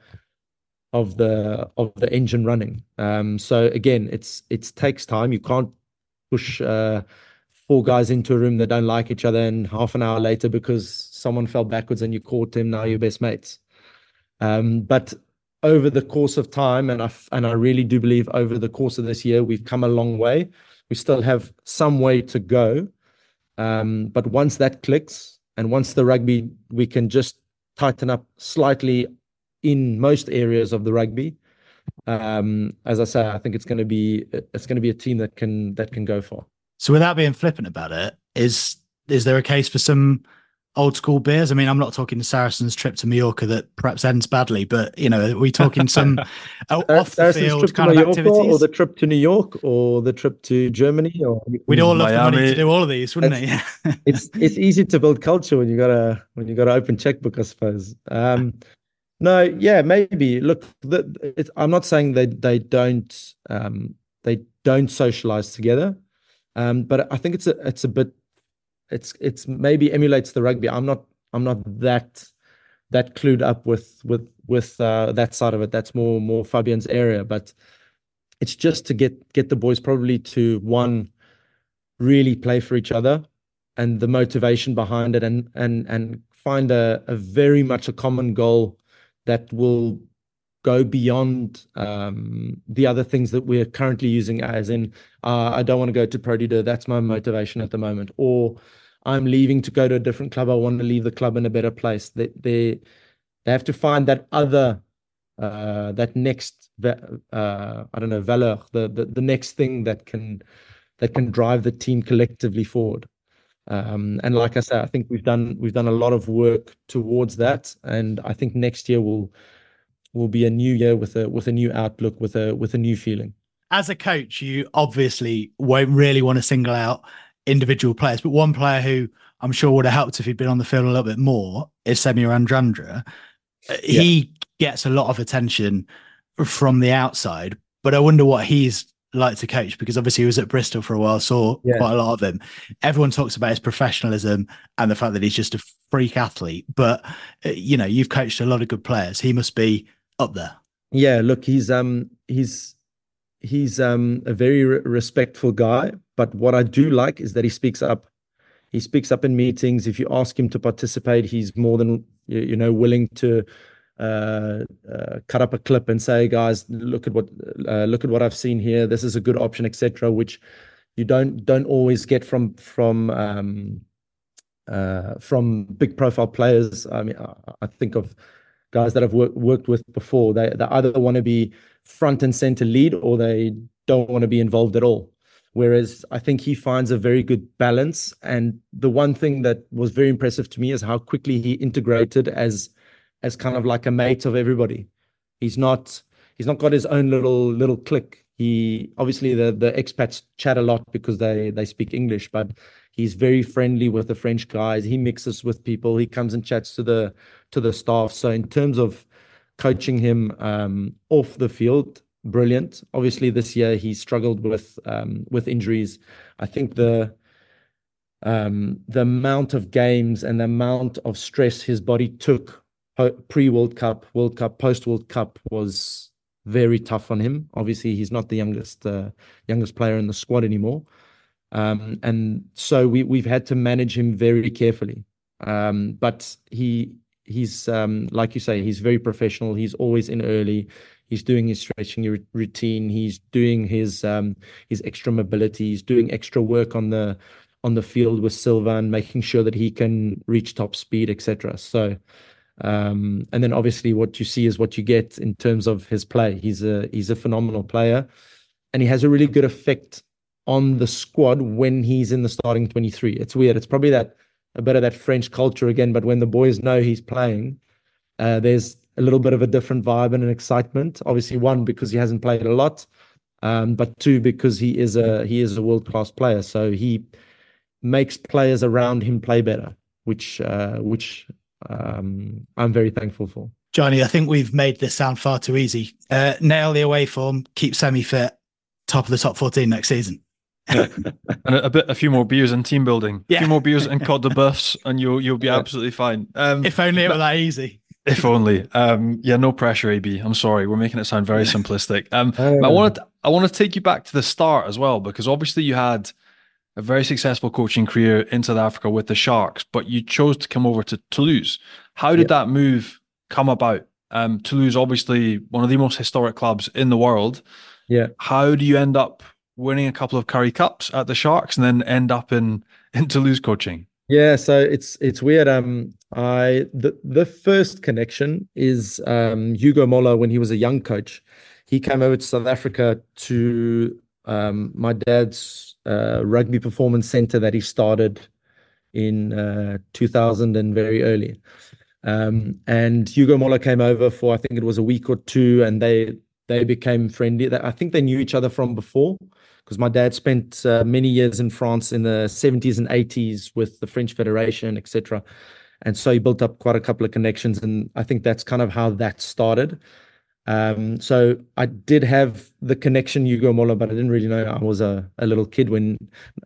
Speaker 6: of the of the engine running. Um, so again, it's it takes time. You can't push uh, four guys into a room that don't like each other, and half an hour later, because someone fell backwards and you caught him, now you're best mates. Um, but over the course of time, and I and I really do believe over the course of this year, we've come a long way. We still have some way to go. Um, but once that clicks, and once the rugby, we can just tighten up slightly in most areas of the rugby. Um, as I say, I think it's going to be it's going to be a team that can that can go far.
Speaker 3: So, without being flippant about it, is is there a case for some old school beers? I mean, I'm not talking the Saracens' trip to Mallorca that perhaps ends badly, but you know, are we talking some off the field kind of activities,
Speaker 6: or the trip to New York, or the trip to Germany, or
Speaker 3: we'd all love Miami. The money to do all of these, wouldn't it?
Speaker 6: it's it's easy to build culture when you got a when you got an open checkbook, I suppose. Um, no, yeah, maybe. Look, the, it's, I'm not saying they they don't um, they don't socialize together, um, but I think it's a it's a bit. It's it's maybe emulates the rugby. I'm not I'm not that that clued up with with with uh, that side of it. That's more more Fabian's area. But it's just to get get the boys probably to, one, really play for each other, and the motivation behind it, and and and find a, a very much a common goal that will go beyond um, the other things that we're currently using, as in, uh, I don't want to go to Pro D two. That's my motivation at the moment. Or I'm leaving to go to a different club. I want to leave the club in a better place. They they, they have to find that other, uh, that next, uh, I don't know, valeur, the, the the next thing that can that can drive the team collectively forward. Um, and like I said, I think we've done we've done a lot of work towards that, and I think next year will will be a new year with a with a new outlook, with a with a new feeling.
Speaker 3: As a coach, you obviously won't really want to single out individual players, but one player who I'm sure would have helped if he'd been on the field a little bit more is Semir Andrandra. Yeah. He gets a lot of attention from the outside, but I wonder what he's like to coach, because obviously he was at Bristol for a while, saw yeah. quite a lot of him. Everyone talks about his professionalism and the fact that he's just a freak athlete, but you know, you've coached a lot of good players. He must be up there.
Speaker 6: Yeah, look, he's um he's he's um a very re- respectful guy, but what I do like is that he speaks up. He speaks up in meetings. If you ask him to participate, he's more than you, you know willing to uh, uh cut up a clip and say, guys, look at what uh, look at what I've seen here. This is a good option, et cetera, which you don't don't always get from from um uh from big profile players. I mean, I, I think of guys that I've work, worked with before. They, they either want to be front and center lead, or they don't want to be involved at all. Whereas I think he finds a very good balance. And the one thing that was very impressive to me is how quickly he integrated as as kind of like a mate of everybody. He's not he's not got his own little little clique. He obviously the the expats chat a lot because they they speak English, but he's very friendly with the French guys. He mixes with people. He comes and chats to the to the staff. So in terms of coaching him um, off the field, brilliant. Obviously, this year he struggled with um, with injuries. I think the um, the amount of games and the amount of stress his body took pre-World Cup, World Cup, post-World Cup was very tough on him. Obviously, he's not the youngest uh, youngest player in the squad anymore. Um, and so we, we've had to manage him very carefully. Um, but he he's, um, like you say, he's very professional. He's always in early. He's doing his stretching routine. He's doing his um, his extra mobility. He's doing extra work on the on the field with Silva and making sure that he can reach top speed, et cetera. So Um, and then obviously what you see is what you get in terms of his play. He's a he's a phenomenal player, and he has a really good effect on the squad when he's in the starting twenty-three. It's weird. It's probably that a bit of that French culture again, but when the boys know he's playing, uh, there's a little bit of a different vibe and an excitement. Obviously, one, because he hasn't played a lot, um, but two, because he is a he is a world-class player. So he makes players around him play better, which uh, which um, I'm very thankful for.
Speaker 3: Johnny, I think we've made this sound far too easy. Uh, nail the away form, keep semi-fit, top of the top fourteen next season.
Speaker 4: Yeah. And a, a bit, a few more beers and team building, yeah. a few more beers and Côte de Buffs, and you'll you'll be yeah. absolutely fine. Um,
Speaker 3: if only it were that easy.
Speaker 4: If only. Um, yeah, no pressure, A B. I'm sorry, we're making it sound very simplistic. Um, oh. I wanted to, I want to take you back to the start as well, because obviously you had a very successful coaching career in South Africa with the Sharks, but you chose to come over to Toulouse. How did yeah. that move come about? Um, Toulouse, obviously one of the most historic clubs in the world.
Speaker 6: Yeah.
Speaker 4: How do you end up winning a couple of Currie Cups at the Sharks and then end up in, in Toulouse coaching?
Speaker 6: Yeah, so it's it's weird. Um, I the the first connection is um Hugo Moller when he was a young coach. He came over to South Africa to um my dad's uh, rugby performance center that he started in uh, two thousand and very early. Um, and Hugo Moller came over for I think it was a week or two, and they they became friendly. I think they knew each other from before, because my dad spent uh, many years in France in the seventies and eighties with the French Federation, et cetera. And so he built up quite a couple of connections, and I think that's kind of how that started. Um, so I did have the connection Hugo Moller, but I didn't really know. I was a, a little kid when,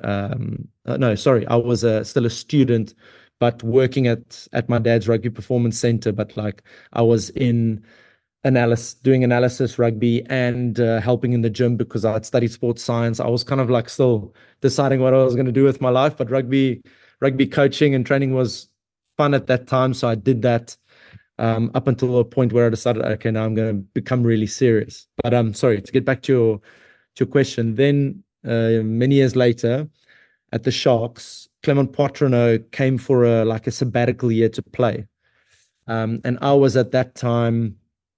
Speaker 6: um, uh, no, sorry, I was a, still a student, but working at at my dad's rugby performance center. But like I was in analysis, doing analysis rugby and uh, helping in the gym because I had studied sports science. I was kind of like still deciding what I was going to do with my life, but rugby, rugby coaching and training was fun at that time. So I did that um, up until a point where I decided, okay, now I'm going to become really serious. But I'm um, sorry, to get back to your, to your question. Then uh, many years later at the Sharks, Clement Poitrenaud came for a, like a sabbatical year to play. Um, and I was at that time,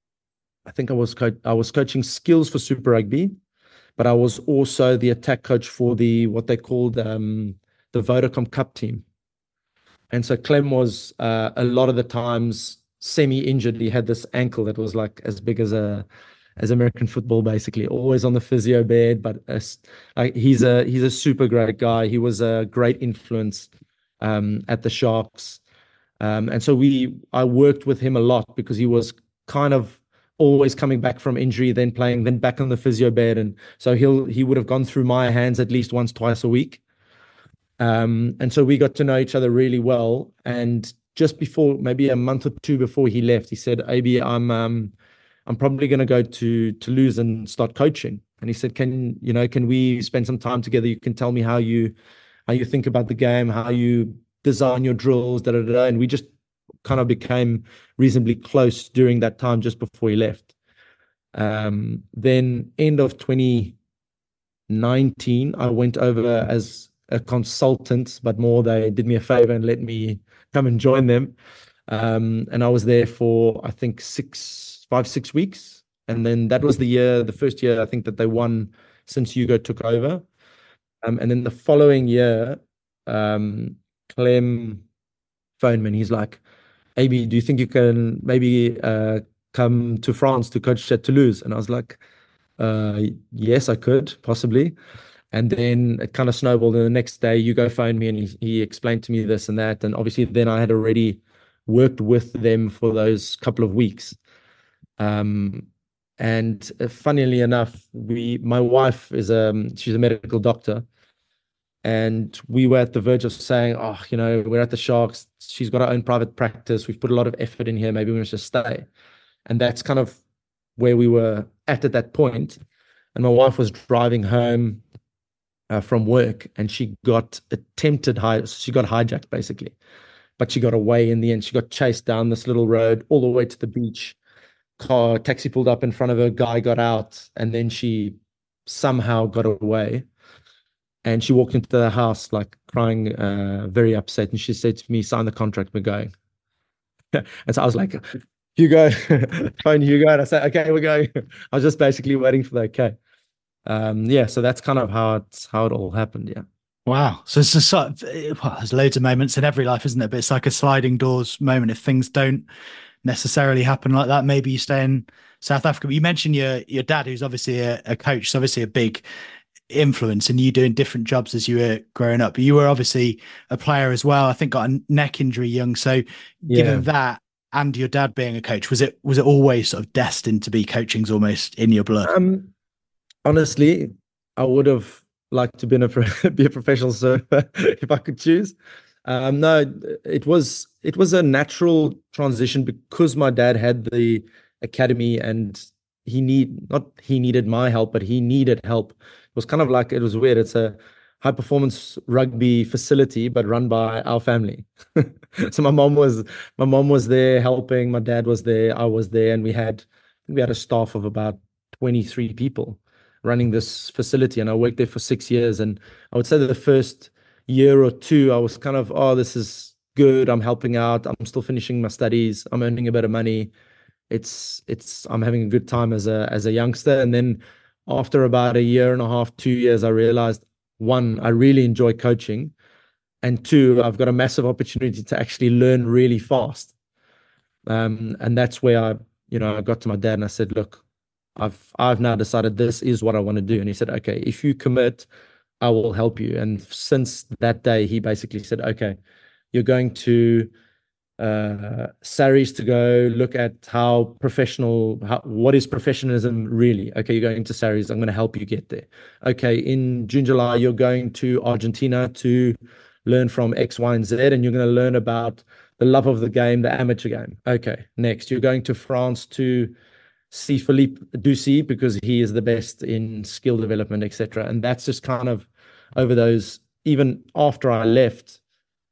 Speaker 6: I think I was co- I was coaching skills for Super Rugby, but I was also the attack coach for the what they called um, the Vodacom Cup team. And so Clem was uh, a lot of the times semi-injured. He had this ankle that was like as big as a as American football, basically, always on the physio bed. But uh, like he's a he's a super great guy. He was a great influence um, at the Sharks, um, and so we I worked with him a lot because he was kind of always coming back from injury, then playing, then back on the physio bed. And so he'll, he would have gone through my hands at least once, twice a week. Um, and so we got to know each other really well. And just before, maybe a month or two before he left, he said, A B, I'm, um, I'm probably going to go to Toulouse and start coaching. And he said, can, you know, can we spend some time together? You can tell me how you, how you think about the game, how you design your drills, da, da, da. And we just kind of became reasonably close during that time just before he left. Um, then end of twenty nineteen, I went over as a consultant, but more they did me a favor and let me come and join them. Um, and I was there for, I think, six, five, six weeks. And then that was the year, the first year, I think, that they won since Hugo took over. Um, and then the following year, um, Clem phoned me and he's like, A B, do you think you can maybe uh, come to France to coach at Toulouse? And I was like, uh, yes, I could, possibly. And then it kind of snowballed. And the next day, Hugo phoned me and he, he explained to me this and that. And obviously, then I had already worked with them for those couple of weeks. Um, and uh, funnily enough, we, my wife is um, she's a medical doctor. And we were at the verge of saying, oh, you know, we're at the Sharks. She's got her own private practice. We've put a lot of effort in here. Maybe we must just stay. And that's kind of where we were at at that point. And my wife was driving home uh, from work and she got attempted, high, she got hijacked basically. But she got away in the end. She got chased down this little road all the way to the beach. Car, taxi pulled up in front of her, guy got out, and then she somehow got away. And she walked into the house like crying, uh, very upset. And she said to me, sign the contract, we're going. And so I was like, Hugo, phone Hugo. And I said, okay, we're going. I was just basically waiting for the okay. Um, yeah, so that's kind of how it's how it all happened. Yeah.
Speaker 3: Wow. So it's a sort of, well, there's loads of moments in every life, isn't it? But it's like a sliding doors moment. If things don't necessarily happen like that, maybe you stay in South Africa. But you mentioned your your dad, who's obviously a, a coach, so obviously a big influence, and you doing different jobs as you were growing up. You were obviously a player as well. I think got a neck injury young. So given
Speaker 6: Yeah.
Speaker 3: that and your dad being a coach, was it was it always sort of destined to be coaching's almost in your blood?
Speaker 6: Um, honestly, I would have liked to be a pro- be a professional surfer if I could choose. Um, no, it was it was a natural transition because my dad had the academy, and he need not he needed my help, but he needed help. It was kind of like, it was weird. It's a high performance rugby facility, but run by our family. So my mom was my mom was there helping. My dad was there. I was there, and we had I think we had a staff of about twenty-three people running this facility. And I worked there for six years. And I would say that the first year or two, I was kind of, oh, this is good. I'm helping out. I'm still finishing my studies. I'm earning a bit of money. It's it's I'm having a good time as a as a youngster. And then after about a year and a half, two years, I realized, one, I really enjoy coaching, and two, I've got a massive opportunity to actually learn really fast. Um, and that's where I, you know, I got to my dad and I said, look, I've I've now decided this is what I want to do. And he said, okay, if you commit, I will help you. And since that day, he basically said, okay, you're going to uh Saris to go look at how professional how, what is professionalism really. Okay, you're going to Saris, I'm going to help you get there. Okay, in June, July, you're going to Argentina to learn from X, Y, and Z, and you're going to learn about the love of the game, the amateur game. Okay, next you're going to France to see Philippe Ducy because he is the best in skill development, etc. And that's just kind of over those, even after I left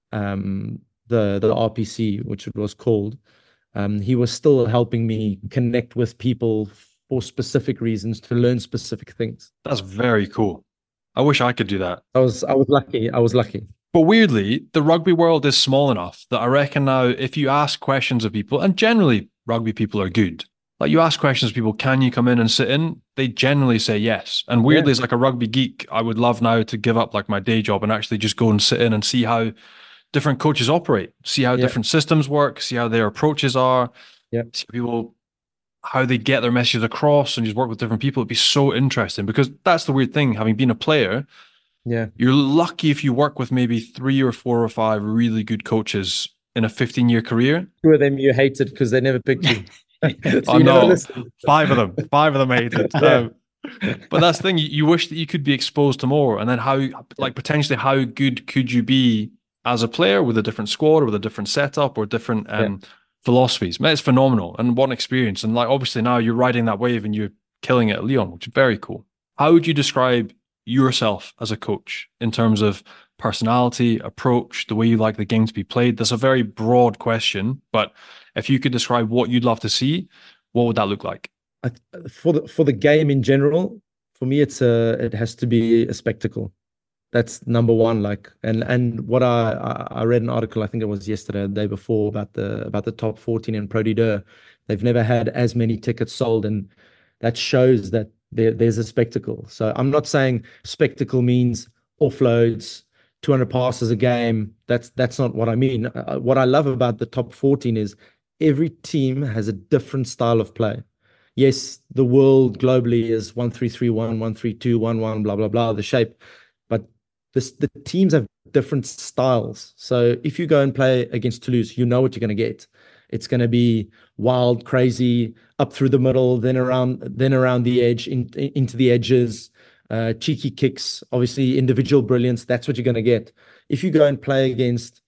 Speaker 6: um the the R P C, which it was called, um, he was still helping me connect with people for specific reasons to learn specific things.
Speaker 4: That's very cool. I wish I could do that.
Speaker 6: I was I was lucky. I was lucky.
Speaker 4: But weirdly, the rugby world is small enough that I reckon now if you ask questions of people, and generally rugby people are good, like you ask questions of people, can you come in and sit in? They generally say yes. And weirdly, yeah. As like a rugby geek, I would love now to give up like my day job and actually just go and sit in and see how different coaches operate, see how yeah. different systems work, see how their approaches are,
Speaker 6: yeah.
Speaker 4: see people, how they get their messages across and just work with different people. It'd be so interesting because that's the weird thing. Having been a player,
Speaker 6: yeah,
Speaker 4: you're lucky if you work with maybe three or four or five really good coaches in a fifteen year career.
Speaker 6: Two of them you hated because they never picked you.
Speaker 4: So oh, you no, five of them, five of them hated. yeah. um, but that's the thing. You, you wish that you could be exposed to more, and then how, like potentially, how good could you be as a player with a different squad or with a different setup or different um, yeah. philosophies? Man, it's phenomenal. And what an experience. And like, obviously now you're riding that wave and you're killing it at Lyon, which is very cool. How would you describe yourself as a coach in terms of personality, approach, the way you like the game to be played? That's a very broad question, but if you could describe what you'd love to see, what would that look like?
Speaker 6: For the, for the game in general, for me, it's a, it has to be a spectacle. That's number one. Like, and and what I I read an article, I think it was yesterday, the day before, about the about the top fourteen in Pro D deux. They've never had as many tickets sold, and that shows that there, there's a spectacle. So I'm not saying spectacle means offloads, two hundred passes a game. That's that's not what I mean. Uh, what I love about the top fourteen is every team has a different style of play. Yes, the world globally is one three three one, one three two, one one, blah blah blah, the shape, but This, the teams have different styles. So if you go and play against Toulouse, you know what you're going to get. It's going to be wild, crazy, up through the middle, then around, then around the edge, in, in, into the edges, uh, cheeky kicks, obviously individual brilliance. That's what you're going to get. If you go and play against,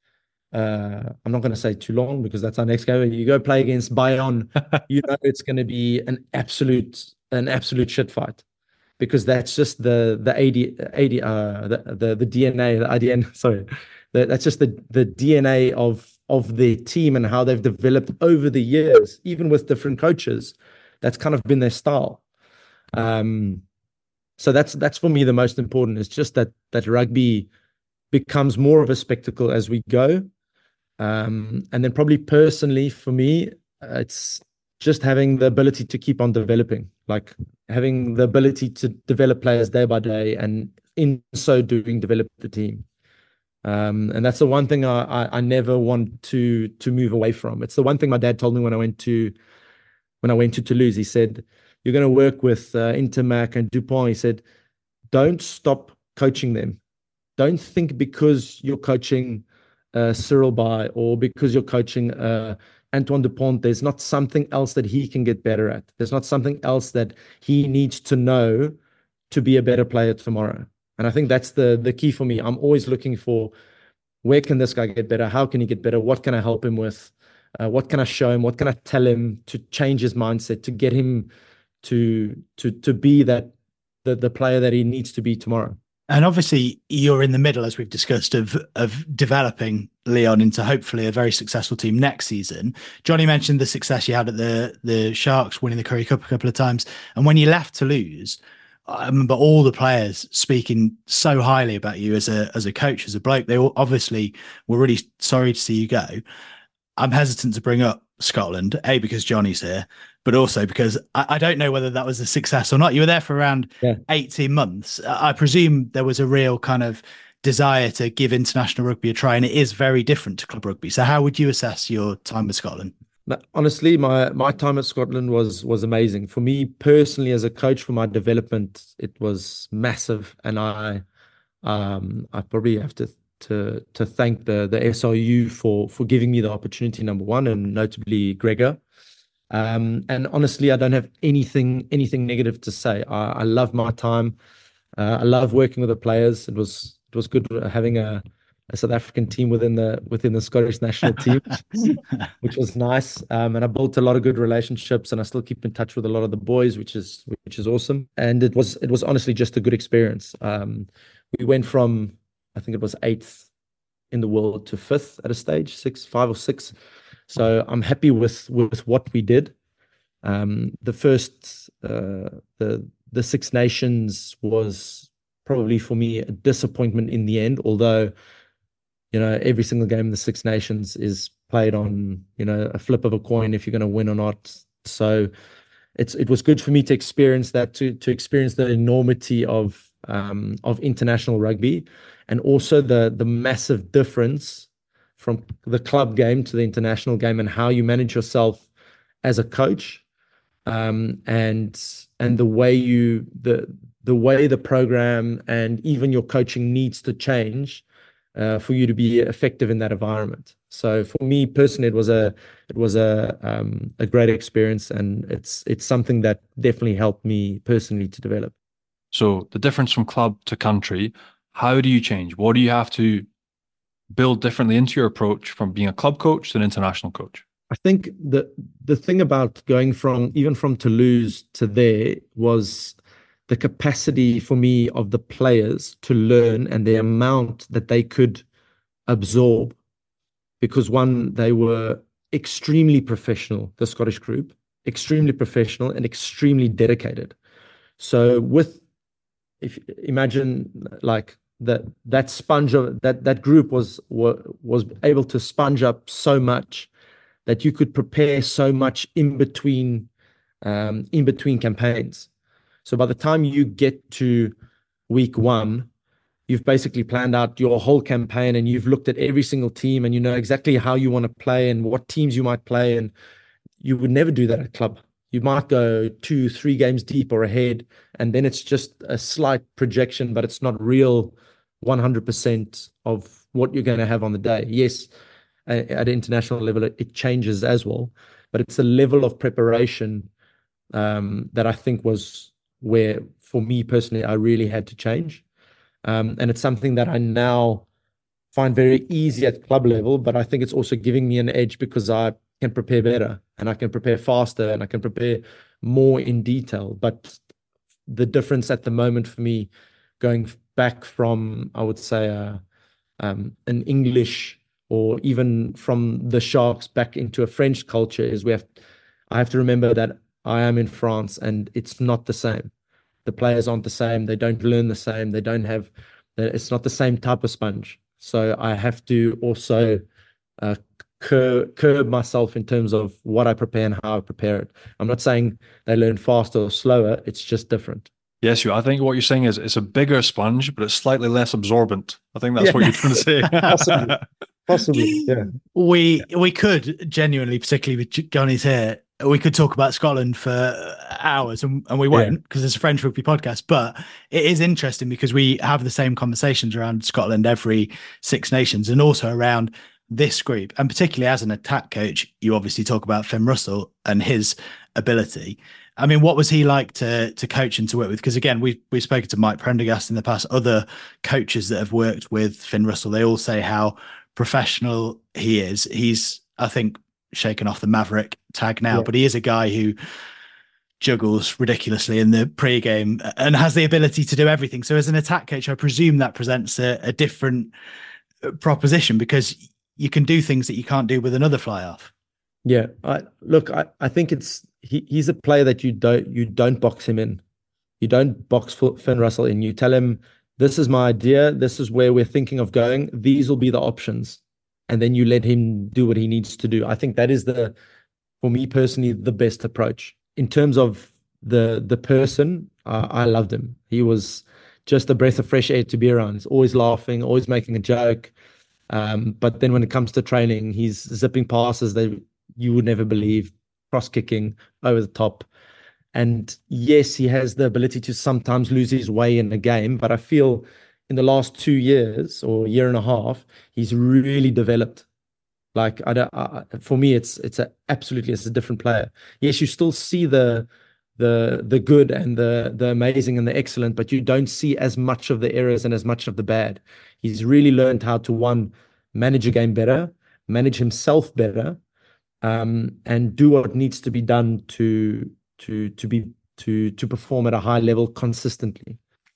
Speaker 6: uh, I'm not going to say Toulon because that's our next game. You go play against Bayonne, you know it's going to be an absolute, an absolute shit fight. Because that's just the the A D, A D uh the, the the D N A, the I D N, sorry, the, that's just the the D N A of of the team and how they've developed over the years, even with different coaches. That's kind of been their style. Um, so that's that's for me the most important. It's just that that rugby becomes more of a spectacle as we go. Um, and then probably personally for me, uh, it's just having the ability to keep on developing, like having the ability to develop players day by day, and in so doing, develop the team. Um, and that's the one thing I, I, I never want to to move away from. It's the one thing my dad told me when I went to when I went to Toulouse. He said, "You're going to work with uh, Intermac and Dupont." He said, "Don't stop coaching them. Don't think because you're coaching uh, Cyril Bay or because you're coaching uh, Antoine Dupont, there's not something else that he can get better at. There's not something else that he needs to know to be a better player tomorrow." And I think that's the the key for me. I'm always looking for, where can this guy get better? How can he get better? What can I help him with? Uh, what can I show him? What can I tell him to change his mindset, to get him to to to be that the, the player that he needs to be tomorrow?
Speaker 3: And obviously, you're in the middle, as we've discussed, of of developing Lyon into hopefully a very successful team next season. Johnny mentioned the success you had at the the Sharks, winning the Currie Cup a couple of times. And when you left Toulouse, I remember all the players speaking so highly about you as a as a coach, as a bloke. They all obviously were really sorry to see you go. I'm hesitant to bring up Scotland, A, because Johnny's here, but also because I, I don't know whether that was a success or not. You were there for around yeah. eighteen months. I presume there was a real kind of desire to give international rugby a try, and it is very different to club rugby. So how would you assess your time with Scotland?
Speaker 6: Honestly, my my time at Scotland was was amazing. For me personally, as a coach, for my development, it was massive. And I um, I probably have to to to thank the the S R U for for giving me the opportunity, number one, and notably Gregor. Um, and honestly, I don't have anything anything negative to say. I, I love my time. Uh, I love working with the players. It was it was good having a, a South African team within the within the Scottish national team, which was nice. Um, and I built a lot of good relationships, and I still keep in touch with a lot of the boys, which is which is awesome. And it was it was honestly just a good experience. Um, we went from, I think it was eighth in the world to fifth at a stage, six, five or six. So I'm happy with with what we did. Um, the first, uh, the the Six Nations was probably for me a disappointment in the end. Although, you know, every single game in the Six Nations is played on, you know, a flip of a coin if you're going to win or not. So it's it was good for me to experience that, to to experience the enormity of um, of international rugby, and also the the massive difference from the club game to the international game, and how you manage yourself as a coach, um, and and the way you the the way the program and even your coaching needs to change uh, for you to be effective in that environment. So for me personally, it was a it was a um, a great experience, and it's it's something that definitely helped me personally to develop.
Speaker 4: So the difference from club to country, how do you change? What do you have to build differently into your approach from being a club coach to an international coach?
Speaker 6: I think the the thing about going from even from Toulouse to there was the capacity for me of the players to learn, and the amount that they could absorb. Because one, they were extremely professional, the Scottish group, extremely professional and extremely dedicated. So with, if imagine like that that sponge of that that group was was able to sponge up so much that you could prepare so much in between um, in between campaigns. So by the time you get to week one, you've basically planned out your whole campaign, and you've looked at every single team, and you know exactly how you want to play and what teams you might play. And you would never do that at club. You might go two, three games deep or ahead, and then it's just a slight projection, but it's not real one hundred percent of what you're going to have on the day. Yes, at an international level, it, it changes as well, but it's a level of preparation um, that I think was where, for me personally, I really had to change. Um, and it's something that I now find very easy at club level, but I think it's also giving me an edge because I can prepare better, and I can prepare faster, and I can prepare more in detail. But the difference at the moment for me, going back from, I would say, uh, um, an English or even from the Sharks back into a French culture, is we have, I have to remember that I am in France, and it's not the same. The players aren't the same. They don't learn the same. They don't have, it's not the same type of sponge. So I have to also uh, curb, curb myself in terms of what I prepare and how I prepare it. I'm not saying they learn faster or slower. It's just different.
Speaker 4: Yes, you. I think what you're saying is it's a bigger sponge, but it's slightly less absorbent. I think that's
Speaker 6: Yeah.
Speaker 4: what you're trying to say.
Speaker 6: Possibly. Possibly, yeah.
Speaker 3: We we could genuinely, particularly with Johnny's here, we could talk about Scotland for hours, and, and we won't because it's a French rugby podcast. But it is interesting because we have the same conversations around Scotland every Six Nations, and also around this group. And particularly as an attack coach, you obviously talk about Finn Russell and his ability. I mean, what was he like to to coach and to work with? Because again, we we've spoken to Mike Prendergast in the past, other coaches that have worked with Finn Russell. They all say how professional he is. He's, I think, shaken off the Maverick tag now, yeah. but he is a guy who juggles ridiculously in the pre-game and has the ability to do everything. So as an attack coach, I presume that presents a, a different proposition because you can do things that you can't do with another fly-off.
Speaker 6: Yeah, I, look, I, I think it's he, he's a player that you don't you don't box him in. You don't box Finn Russell in. You tell him, this is my idea. This is where we're thinking of going. These will be the options. And then you let him do what he needs to do. I think that is the, for me personally, the best approach. In terms of the the person, uh, I loved him. He was just a breath of fresh air to be around. He's always laughing, always making a joke. Um, but then when it comes to training, he's zipping passes that you would never believe, cross-kicking over the top. And yes, he has the ability to sometimes lose his way in the game, but I feel in the last two years or year and a half, he's really developed. Like I don't, I, for me, it's it's a, absolutely it's a different player. Yes, you still see the the the good and the the amazing and the excellent, but you don't see as much of the errors and as much of the bad. He's really learned how to one manage a game better, manage himself better, um, and do what needs to be done to. to to be to to perform at a high level consistently.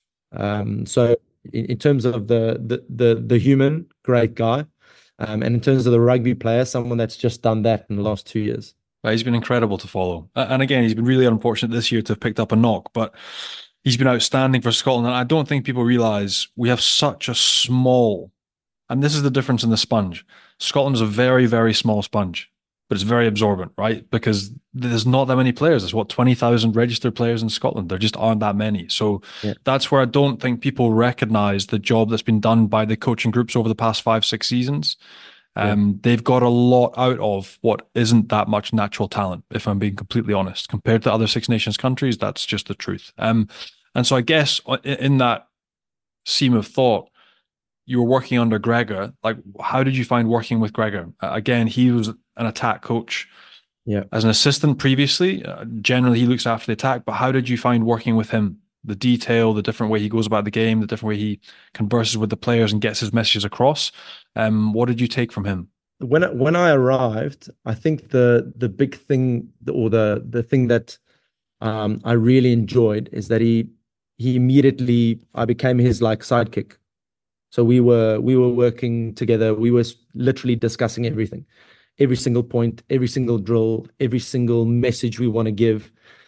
Speaker 6: Um, so in, in terms of the, the the the human, great guy, um, and in terms of the rugby player, someone that's just done that in the last two years.
Speaker 4: He's been incredible to follow, and again, he's been really unfortunate this year to have picked up a knock, but he's been outstanding for Scotland. And I don't think people realise we have such a small, and this is the difference in the sponge. Scotland is a very very small sponge. But it's very absorbent, right? Because there's not that many players. There's what, twenty thousand registered players in Scotland. There just aren't that many. So yeah. That's where I don't think people recognise the job that's been done by the coaching groups over the past five, six seasons. Um, yeah. They've got a lot out of what isn't that much natural talent, if I'm being completely honest. Compared to other Six Nations countries, that's just the truth. Um, and so I guess in that seam of thought, you were working under Gregor. Like, how did you find working with Gregor? Uh, again, he was an attack coach.
Speaker 6: Yeah.
Speaker 4: As an assistant previously, uh, generally he looks after the attack. But how did you find working with him? The detail, the different way he goes about the game, the different way he converses with the players and gets his messages across. Um, what did you take from him?
Speaker 6: When when I arrived, I think the the big thing or the the thing that um, I really enjoyed is that he he immediately I became his like sidekick. So we were we were working together. We were literally discussing everything, every single point, every single drill, every single message we want to give.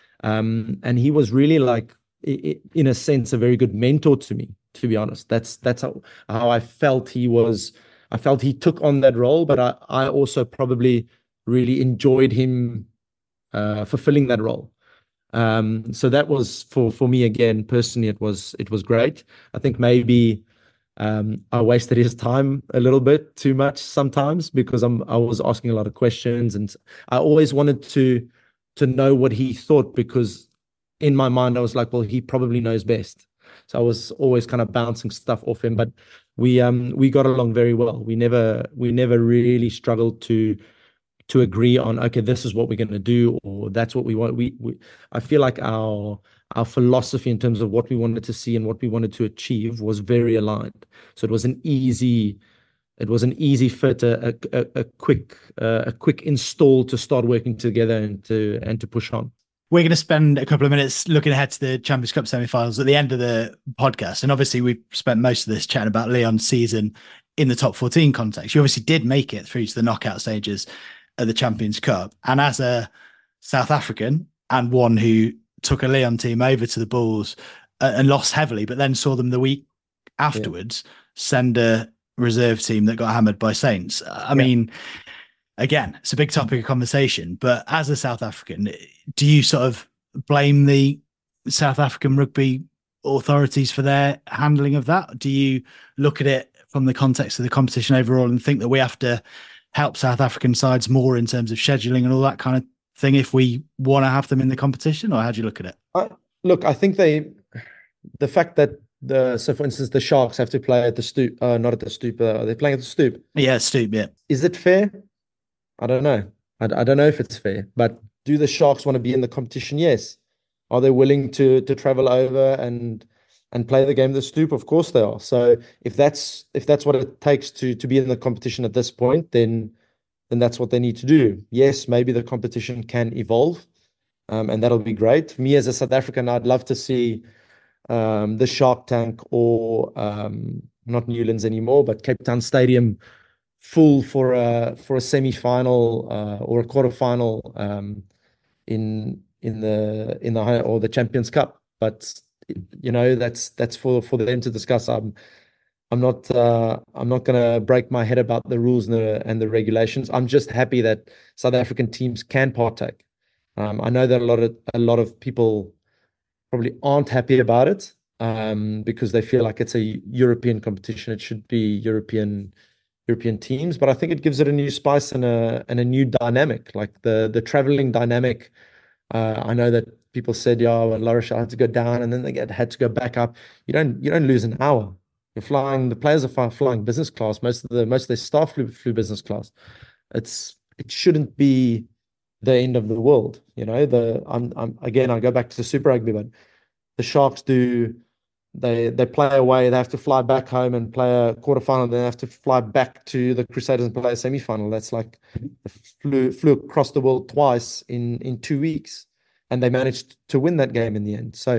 Speaker 6: Um, and he was really like, in a sense, a very good mentor to me. To be honest, that's that's how, how I felt he was. I felt he took on that role, but I, I also probably really enjoyed him uh, fulfilling that role. Um, so that was for for me again personally. It was it was great. I think maybe. Um, I wasted his time a little bit too much sometimes because I'm I was asking a lot of questions and I always wanted to to know what he thought because in my mind I was like, well, he probably knows best. So I was always kind of bouncing stuff off him, but we um we got along very well. We never we never really struggled to to agree on, okay, this is what we're going to do or that's what we want. We, we I feel like our our philosophy in terms of what we wanted to see and what we wanted to achieve was very aligned. So it was an easy, it was an easy fit, a a, a quick uh, a quick install to start working together and to and to push on.
Speaker 3: We're going to spend a couple of minutes looking ahead to the Champions Cup semi-finals at the end of the podcast, and obviously we've spent most of this chatting about Leon's season in the top fourteen context. You obviously did make it through to the knockout stages at the Champions Cup, and as a South African and one who took a Leon team over to the Bulls uh, and lost heavily, but then saw them the week afterwards yeah. send a, reserve team that got hammered by Saints. I yeah. mean, again, it's a big topic of conversation, but as a South African, do you sort of blame the South African rugby authorities for their handling of that? Do you look at it from the context of the competition overall and think that we have to help South African sides more in terms of scheduling and all that kind of thing if we want to have them in the competition, or how do you look at it?
Speaker 6: I, look, I think they, the fact that the, so for instance, the Sharks have to play at the Stoop, uh, not at the Stoop, uh, they're playing at the Stoop.
Speaker 3: Yeah, Stoop, yeah.
Speaker 6: Is it fair? I don't know. I, I don't know if it's fair, but do the Sharks want to be in the competition? Yes. Are they willing to to travel over and and play the game at the Stoop? Of course they are. So if that's if that's what it takes to to be in the competition at this point, then then that's what they need to do. Yes, maybe the competition can evolve, um, and that'll be great. For me as a South African, I'd love to see um, the Shark Tank or um, not Newlands anymore, but Cape Town Stadium full for a for a semi-final uh, or a quarter-final um, in in the in the or the Champions Cup. But you know, that's that's for for them to discuss. I'm I'm not uh, I'm not going to break my head about the rules and the and the regulations. I'm just happy that South African teams can partake. Um, I know that a lot of a lot of people probably aren't happy about it um, because they feel like it's a European competition. It should be European European teams, but I think it gives it a new spice and a and a new dynamic, like the the traveling dynamic. Uh, I know that people said, "Yeah, well, La Rochelle had to go down, and then they get had to go back up." You don't you don't lose an hour. You're flying. The players are flying business class. Most of the most of their staff flew, flew business class. It's it shouldn't be the end of the world. You know, the I'm I'm again I go back to the Super Rugby, but the Sharks do. They they play away. They have to fly back home and play a quarterfinal. Then they have to fly back to the Crusaders and play a semi-final. That's like flew flew across the world twice in in two weeks, and they managed to win that game in the end. So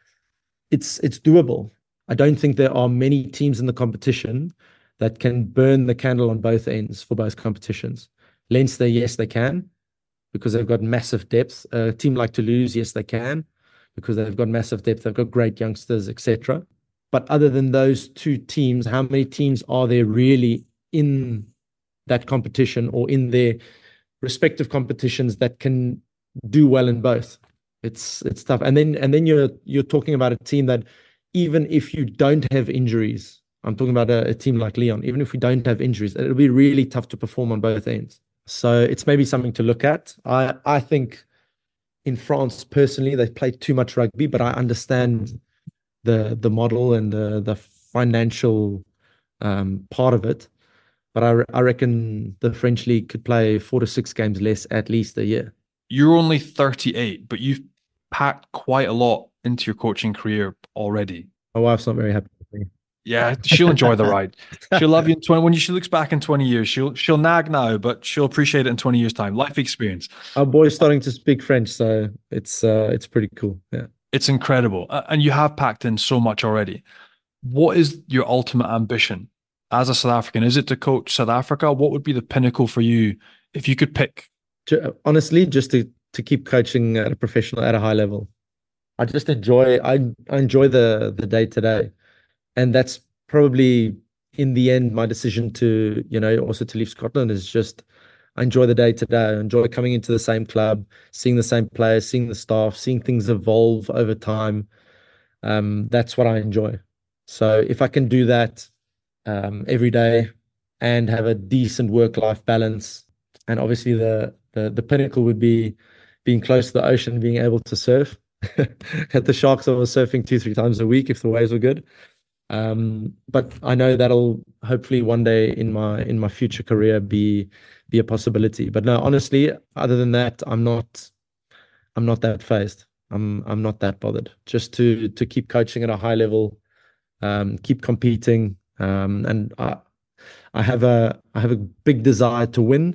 Speaker 6: it's it's doable. I don't think there are many teams in the competition that can burn the candle on both ends for both competitions. Leinster, yes, they can, because they've got massive depth. A team like Toulouse, yes, they can, because they've got massive depth. They've got great youngsters, et cetera. But other than those two teams, how many teams are there really in that competition or in their respective competitions that can do well in both? It's it's tough. And then and then you're you're talking about a team that, even if you don't have injuries, I'm talking about a, a team like Lyon, even if we don't have injuries, it'll be really tough to perform on both ends. So it's maybe something to look at. I, I think in France, personally, they've played too much rugby, but I understand the the model and the, the financial um, part of it. But I, I reckon the French league could play four to six games less at least a year.
Speaker 4: You're only thirty-eight, but you've packed quite a lot into your coaching career already.
Speaker 6: My wife's not very happy with me.
Speaker 4: Yeah, she'll enjoy the ride. She'll love you in twenty. When she looks back in twenty years, she'll she'll nag now, but she'll appreciate it in twenty years' time. Life experience.
Speaker 6: Our boy's starting to speak French, so it's uh, it's pretty cool. Yeah,
Speaker 4: it's incredible, and you have packed in so much already. What is your ultimate ambition as a South African? Is it to coach South Africa? What would be the pinnacle for you if you could pick?
Speaker 6: Honestly, just to to keep coaching at a professional, at a high level. I just enjoy, I, I enjoy the the day to day. And that's probably in the end, my decision to, you know, also to leave Scotland is just, I enjoy the day to day. I enjoy coming into the same club, seeing the same players, seeing the staff, seeing things evolve over time. Um, that's what I enjoy. So if I can do that um, every day and have a decent work-life balance, and obviously the, the, the pinnacle would be being close to the ocean, being able to surf. At the Sharks, I was surfing two, three times a week if the waves were good. Um, but I know that'll hopefully one day in my in my future career be be a possibility. But no, honestly, other than that, I'm not I'm not that phased. I'm I'm not that bothered. Just to to keep coaching at a high level, um, keep competing, um, and I I have a I have a big desire to win.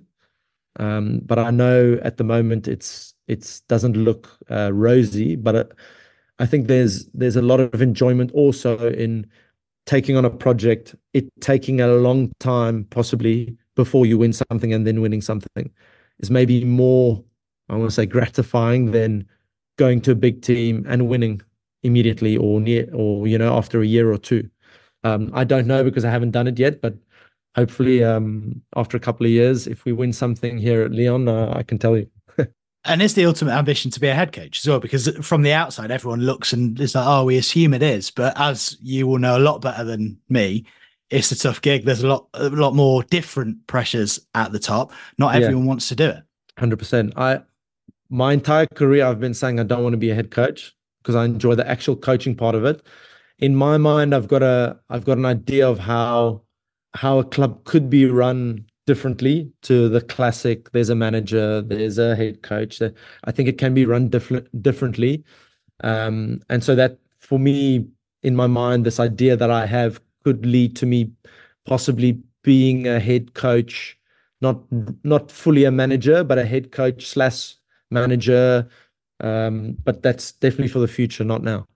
Speaker 6: Um, but I know at the moment it's it doesn't look uh, rosy, but it, I think there's there's a lot of enjoyment also in taking on a project, it taking a long time possibly before you win something, and then winning something is maybe more, I want to say, gratifying than going to a big team and winning immediately or near or you know after a year or two. Um, I don't know because I haven't done it yet, but hopefully, um, after a couple of years, if we win something here at Lyon, uh, I can tell you.
Speaker 3: And it's the ultimate ambition to be a head coach as well, because from the outside, everyone looks and it's like, oh, we assume it is. But as you will know a lot better than me, it's a tough gig. There's a lot, a lot more different pressures at the top. Not everyone yeah. wants to do it.
Speaker 6: one hundred percent. I, my entire career, I've been saying I don't want to be a head coach because I enjoy the actual coaching part of it. In my mind, I've got a, I've got an idea of how, how a club could be run differently to the classic. There's a manager, there's a head coach. I think it can be run different differently, um, and so that for me, in my mind, this idea that I have could lead to me possibly being a head coach, not not fully a manager, but a head coach slash manager. Um, but that's definitely for the future, not now.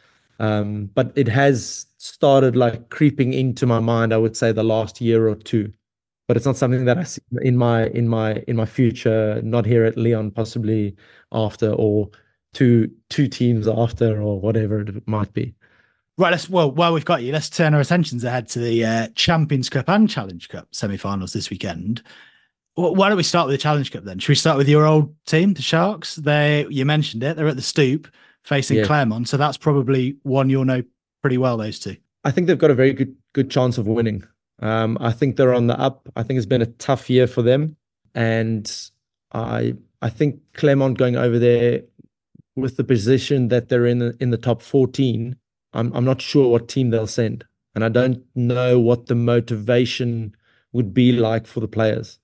Speaker 6: Um, but it has started like creeping into my mind, I would say, the last year or two. But it's not something that I see in my in my in my future, not here at Lyon, possibly after, or two two teams after, or whatever it might be.
Speaker 3: Right. Let's well, while we've got you, let's turn our attentions ahead to the uh, Champions Cup and Challenge Cup semi-finals this weekend. Why don't we start with the Challenge Cup then? Should we start with your old team, the Sharks? They you mentioned it. They're at the Stoop facing yeah. Clermont, so that's probably one you'll know pretty well. Those two.
Speaker 6: I think they've got a very good good chance of winning. Um, I think they're on the up. I think it's been a tough year for them. And I I think Clermont going over there with the position that they're in in the top fourteen, I'm I'm not sure what team they'll send. And I don't know what the motivation would be like for the players.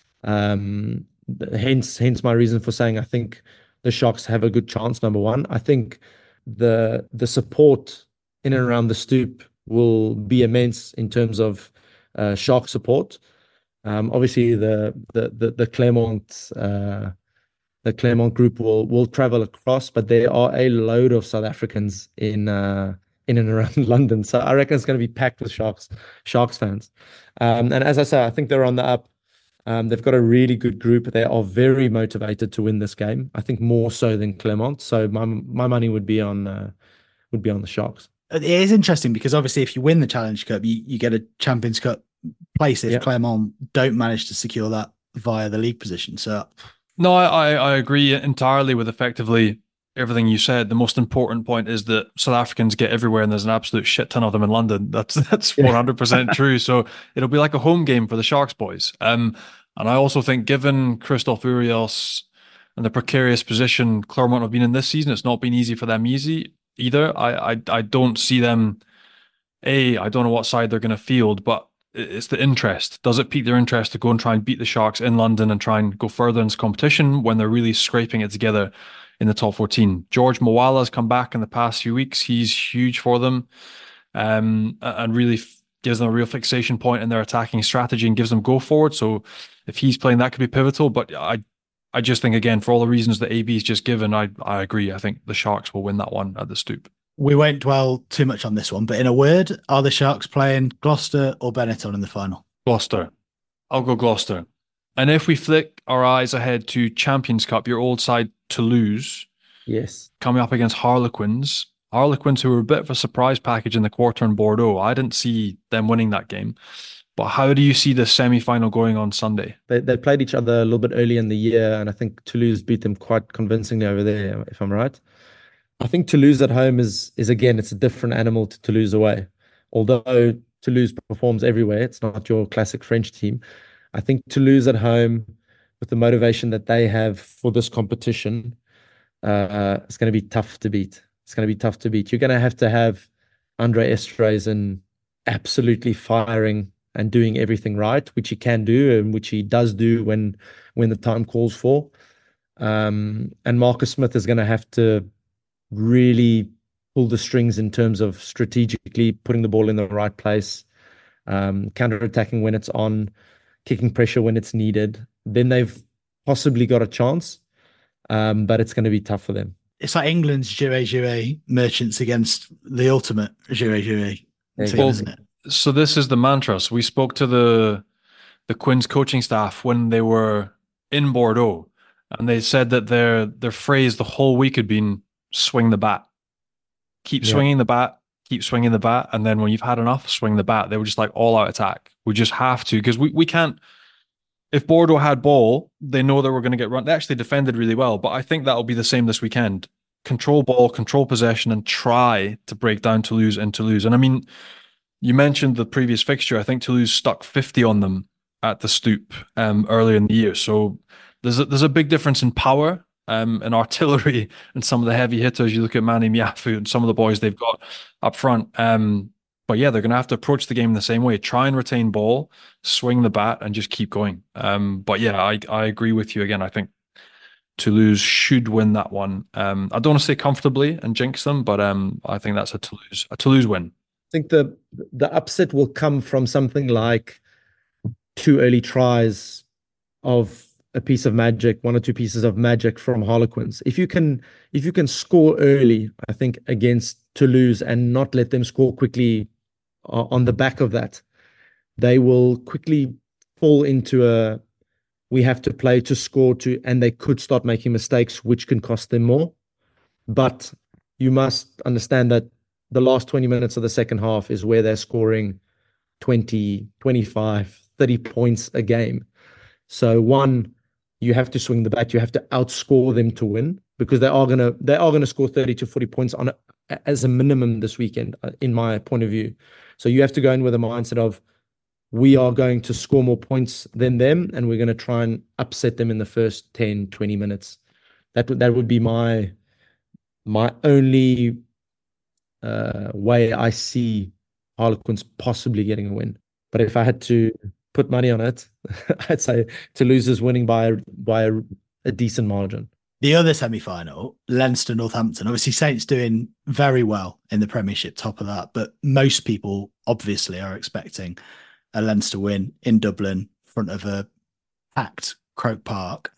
Speaker 6: Um, hence hence my reason for saying I think the Sharks have a good chance, number one. I think the the support in and around the Stoop will be immense in terms of uh, Shark support. Um, obviously, the the the, the Clermont uh, the Clermont group will will travel across, but there are a load of South Africans in uh, in and around London, so I reckon it's going to be packed with Sharks Sharks fans. Um, and as I say, I think they're on the up. Um, they've got a really good group. They are very motivated to win this game. I think more so than Clermont. So my my money would be on uh, would be on the Sharks.
Speaker 3: It is interesting because obviously if you win the Challenge Cup, you, you get a Champions Cup place if yep. Clermont don't manage to secure that via the league position. So,
Speaker 4: no, I, I agree entirely with effectively everything you said. The most important point is that South Africans get everywhere and there's an absolute shit ton of them in London. That's that's one hundred percent true. So it'll be like a home game for the Sharks boys. Um, and I also think given Christophe Urios and the precarious position Clermont have been in this season, it's not been easy for them easy. Either I, I I don't see them. A I don't know what side they're going to field, but it's the interest. Does it pique their interest to go and try and beat the Sharks in London and try and go further in this competition when they're really scraping it together in the top fourteen? George Moala has come back in the past few weeks. He's huge for them, um, and really gives them a real fixation point in their attacking strategy and gives them go forward. So if he's playing, that could be pivotal. But I. I just think, again, for all the reasons that A B's just given, I I agree. I think the Sharks will win that one at the Stoop.
Speaker 3: We won't dwell too much on this one, but in a word, are the Sharks playing Gloucester or Benetton in the final?
Speaker 4: Gloucester. I'll go Gloucester. And if we flick our eyes ahead to Champions Cup, your old side Toulouse,
Speaker 6: yes,
Speaker 4: coming up against Harlequins. Harlequins, who were a bit of a surprise package in the quarter in Bordeaux. I didn't see them winning that game. But how do you see the semi-final going on Sunday?
Speaker 6: They they played each other a little bit early in the year, and I think Toulouse beat them quite convincingly over there, if I'm right. I think Toulouse at home is, is again, it's a different animal to Toulouse away. Although Toulouse performs everywhere, it's not your classic French team. I think Toulouse at home, with the motivation that they have for this competition, uh, it's going to be tough to beat. It's going to be tough to beat. You're going to have to have Andre Esterhuizen absolutely firing and doing everything right, which he can do and which he does do when when the time calls for. Um, and Marcus Smith is going to have to really pull the strings in terms of strategically putting the ball in the right place, um, counter-attacking when it's on, kicking pressure when it's needed. Then they've possibly got a chance, um, but it's going to be tough for them.
Speaker 3: It's like England's Jouet Jouet merchants against the ultimate Jouet Jouet team,
Speaker 4: well,
Speaker 3: isn't it?
Speaker 4: So this is the mantra. So we spoke to the the Quins coaching staff when they were in Bordeaux, and they said that their their phrase the whole week had been "swing the bat." Keep
Speaker 6: yeah.
Speaker 4: swinging the bat, keep swinging the bat. And then when you've had enough, swing the bat. They were just like all out attack. We just have to, because we, we can't. If Bordeaux had ball, they know that we're going to get run. They actually defended really well, but I think that'll be the same this weekend. Control ball, control possession, and try to break down Toulouse and Toulouse. And I mean, you mentioned the previous fixture. I think Toulouse stuck fifty on them at the Stoop um, earlier in the year. So there's a, there's a big difference in power um, and artillery and some of the heavy hitters. You look at Manny Miafu and some of the boys they've got up front. Um, but yeah, they're going to have to approach the game in the same way. Try and retain ball, swing the bat, and just keep going. Um, but yeah, I, I agree with you again. I think Toulouse should win that one. Um, I don't want to say comfortably and jinx them, but um, I think that's a Toulouse a Toulouse win.
Speaker 6: I think the the upset will come from something like two early tries of a piece of magic, one or two pieces of magic from Harlequins. If you can, if you can score early, I think against Toulouse and not let them score quickly on the back of that, they will quickly fall into a we have to play to score to, and they could start making mistakes, which can cost them more. But you must understand that the last twenty minutes of the second half is where they're scoring twenty, twenty-five, thirty points a game. So one, you have to swing the bat. You have to outscore them to win, because they are going to, they are going to score thirty to forty points on a, as a minimum this weekend, in my point of view. So you have to go in with a mindset of, we are going to score more points than them, and we're going to try and upset them in the first ten, twenty minutes. That would, that would be my, my only uh, way I see Harlequins possibly getting a win. But if I had to put money on it, I'd say Toulouse is winning by, by a, a decent margin.
Speaker 3: The other semi-final, Leinster Northampton. Obviously, Saints doing very well in the Premiership, top of that. But most people obviously are expecting a Leinster win in Dublin, in front of a packed Croke Park.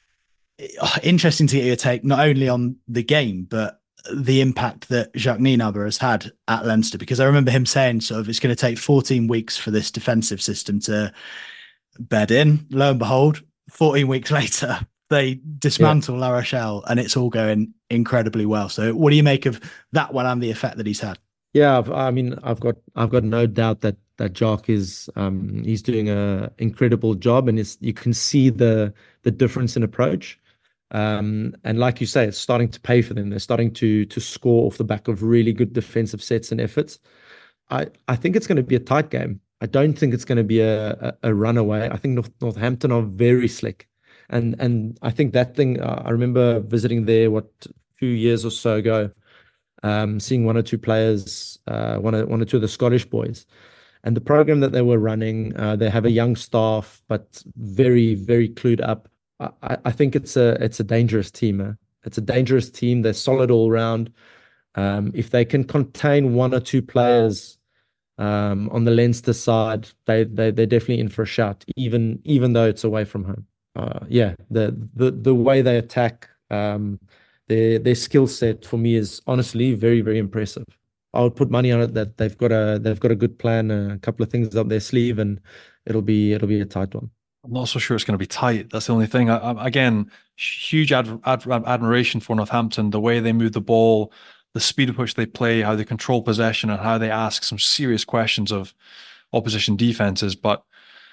Speaker 3: Interesting to get your take not only on the game, but the impact that Jacques Nienaber has had at Leinster, because I remember him saying sort of it's going to take fourteen weeks for this defensive system to bed in. Lo and behold, fourteen weeks later, they dismantle yeah. La Rochelle, and it's all going incredibly well. So what do you make of that one and the effect that he's had?
Speaker 6: Yeah, I've, I mean, I've got I've got no doubt that that Jacques is um, he's doing a incredible job, and it's, you can see the the difference in approach. Um, and like you say, it's starting to pay for them. They're starting to to score off the back of really good defensive sets and efforts. I, I think it's going to be a tight game. I don't think it's going to be a, a, a runaway. I think North, Northampton are very slick. And and I think that thing, uh, I remember visiting there, what, a few years or so ago, um, seeing one or two players, uh, one, or, one or two of the Scottish boys. And the program that they were running, uh, they have a young staff, but very, very clued up. I, I think it's a it's a dangerous team. Eh? It's a dangerous team. They're solid all round. Um, if they can contain one or two players um, on the Leinster side, they they they're definitely in for a shot. Even even though it's away from home. Uh, yeah, the the the way they attack, um, their their skill set for me is honestly very very impressive. I would put money on it that they've got a they've got a good plan, a couple of things up their sleeve, and it'll be it'll be a tight one.
Speaker 4: I'm not so sure it's going to be tight. That's the only thing. I, I, again, huge ad, ad, admiration for Northampton, the way they move the ball, the speed at which they play, how they control possession, and how they ask some serious questions of opposition defenses. But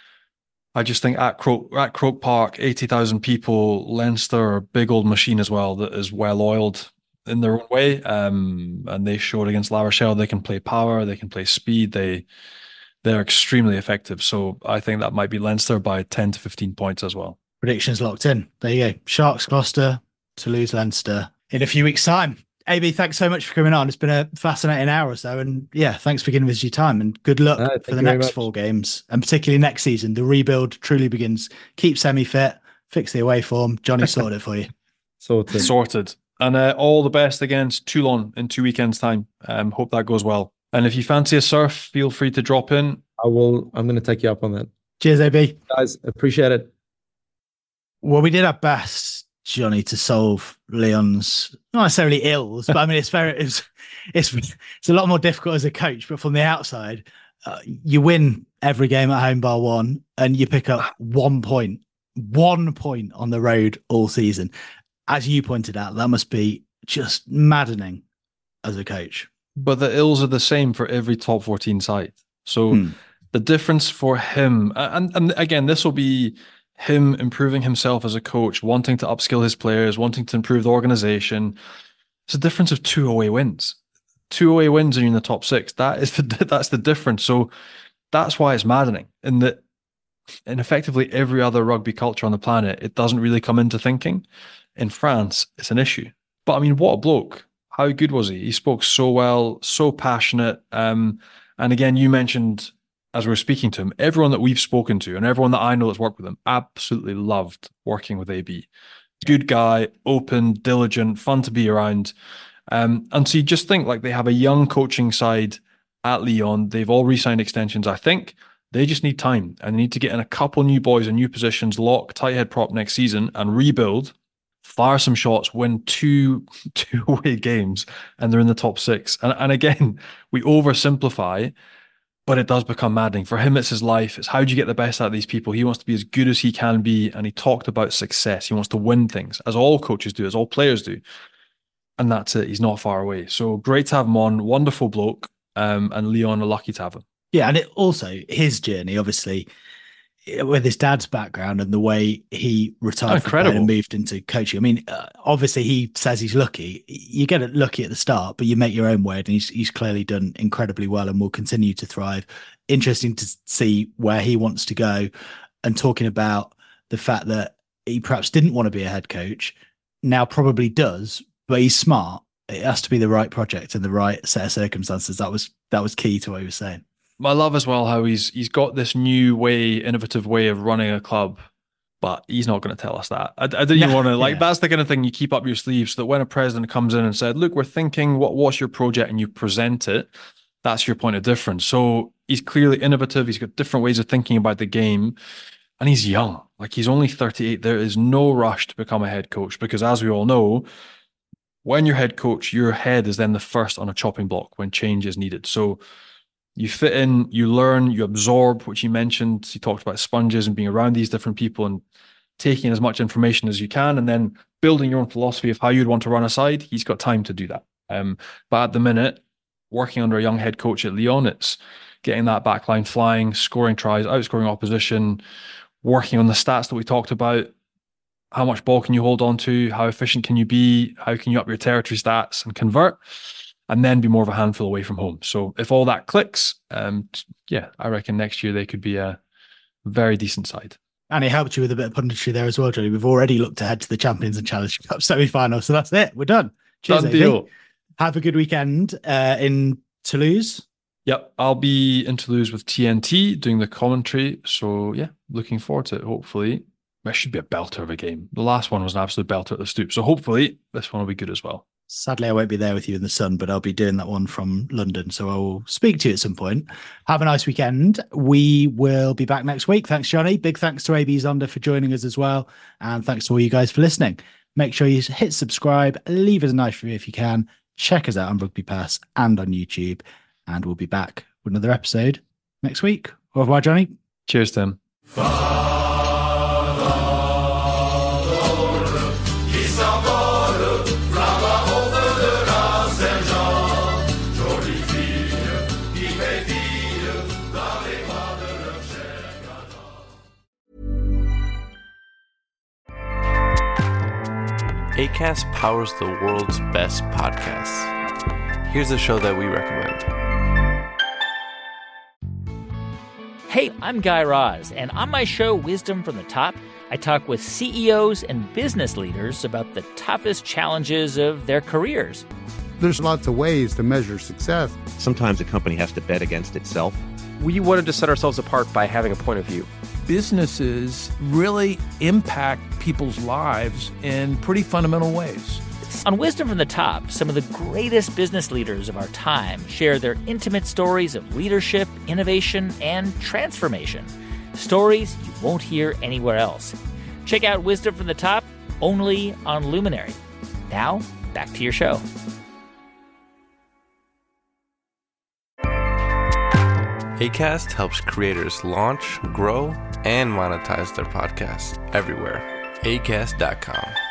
Speaker 4: I just think at Croke, at Croke Park, eighty thousand people, Leinster are a big old machine as well that is well oiled in their own way. Um, and they showed against La Rochelle they can play power, they can play speed, they they're extremely effective. So I think that might be Leinster by ten to fifteen points as well.
Speaker 3: Predictions locked in. There you go. Sharks, Gloucester, Toulouse, Leinster in a few weeks' time. A B, thanks so much for coming on. It's been a fascinating hour or so. And yeah, thanks for giving us your time, and good luck uh, for the next four games, and particularly next season. The rebuild truly begins. Keep Semi fit, fix the away form. Johnny sorted it for you.
Speaker 6: Sorted.
Speaker 4: Sorted. And uh, all the best against Toulon in two weekends' time. Um, hope that goes well. And if you fancy a surf, feel free to drop in.
Speaker 6: I will. I'm going to take you up on that.
Speaker 3: Cheers, A B.
Speaker 6: Guys, appreciate it.
Speaker 3: Well, we did our best, Johnny, to solve Leon's not necessarily ills, but I mean, it's very, it's, it's, it's a lot more difficult as a coach. But from the outside, uh, you win every game at home bar one, and you pick up one point, one point on the road all season. As you pointed out, that must be just maddening as a coach.
Speaker 4: But the ills are the same for every top fourteen side. So hmm. the difference for him, and, and again, this will be him improving himself as a coach, wanting to upskill his players, wanting to improve the organization. It's a difference of two away wins. Two away wins and you're in the top six. That is the, that's the difference. So that's why it's maddening. In that, in effectively every other rugby culture on the planet, it doesn't really come into thinking. In France, it's an issue. But I mean, what a bloke. How good was he? He spoke so well, so passionate. Um, and again, you mentioned, as we were speaking to him, everyone that we've spoken to and everyone that I know that's worked with him absolutely loved working with A B. Good guy, open, diligent, fun to be around. Um, and so you just think like they have a young coaching side at Lyon. They've all re-signed extensions, I think. They just need time and they need to get in a couple new boys in new positions, lock tight head prop next season and rebuild, fire some shots, win two two away games, and they're in the top six. And, and again, we oversimplify, but it does become maddening. For him, it's his life. It's how do you get the best out of these people? He wants to be as good as he can be. And he talked about success. He wants to win things, as all coaches do, as all players do. And that's it. He's not far away. So great to have him on. Wonderful bloke. Um, and Lyon are lucky to have him.
Speaker 3: Yeah. And it also, his journey, obviously, with his dad's background and the way he retired from and moved into coaching. I mean, uh, obviously he says he's lucky. You get it lucky at the start, but you make your own way. And he's he's clearly done incredibly well and will continue to thrive. Interesting to see where he wants to go, and talking about the fact that he perhaps didn't want to be a head coach, now probably does, but he's smart. It has to be the right project and the right set of circumstances. That was that was key to what he was saying.
Speaker 4: I love as well how he's he's got this new way, innovative way of running a club, but he's not going to tell us that. I, I didn't even want to, like, yeah. That's the kind of thing you keep up your sleeve so that when a president comes in and said, look, we're thinking, what what's your project? And you present it, that's your point of difference. So he's clearly innovative. He's got different ways of thinking about the game. And he's young. Like, he's only thirty-eight. There is no rush to become a head coach because, as we all know, when you're head coach, your head is then the first on a chopping block when change is needed. So you fit in, you learn, you absorb, which you mentioned. He talked about sponges and being around these different people and taking as much information as you can and then building your own philosophy of how you'd want to run a side. He's got time to do that. Um, but at the minute, working under a young head coach at Lyon, it's getting that back line flying, scoring tries, outscoring opposition, working on the stats that we talked about. How much ball can you hold on to? How efficient can you be? How can you up your territory stats and convert? And then be more of a handful away from home. So if all that clicks, um, yeah, I reckon next year they could be a very decent side.
Speaker 3: And it helped you with a bit of punditry there as well, Johnny. We've already looked ahead to the Champions and Challenge Cup semi-final. So that's it. We're done. Cheers,
Speaker 4: done deal.
Speaker 3: Have a good weekend uh, in Toulouse.
Speaker 4: Yep, I'll be in Toulouse with T N T doing the commentary. So yeah, looking forward to it. Hopefully, it should be a belter of a game. The last one was an absolute belter at the Stoop. So hopefully this one will be good as well.
Speaker 3: Sadly, I won't be there with you in the sun, but I'll be doing that one from London. So I will speak to you at some point. Have a nice weekend. We will be back next week. Thanks, Johnny. Big thanks to A B Zonda for joining us as well. And thanks to all you guys for listening. Make sure you hit subscribe, leave us a nice review if you can. Check us out on Rugby Pass and on YouTube. And we'll be back with another episode next week. Au revoir, Johnny.
Speaker 4: Cheers, Tim.
Speaker 7: Acast powers the world's best podcasts. Here's a show that we recommend.
Speaker 8: Hey, I'm Guy Raz, and on my show, Wisdom from the Top, I talk with C E Os and business leaders about the toughest challenges of their careers.
Speaker 9: There's lots of ways to measure success.
Speaker 10: Sometimes a company has to bet against itself.
Speaker 11: We wanted to set ourselves apart by having a point of view.
Speaker 12: Businesses really impact people's lives in pretty fundamental ways.
Speaker 8: On Wisdom from the Top, some of the greatest business leaders of our time share their intimate stories of leadership, innovation, and transformation. Stories you won't hear anywhere else. Check out Wisdom from the Top only on Luminary. Now, back to your show.
Speaker 7: Acast helps creators launch, grow, and monetize their podcasts everywhere. acast dot com.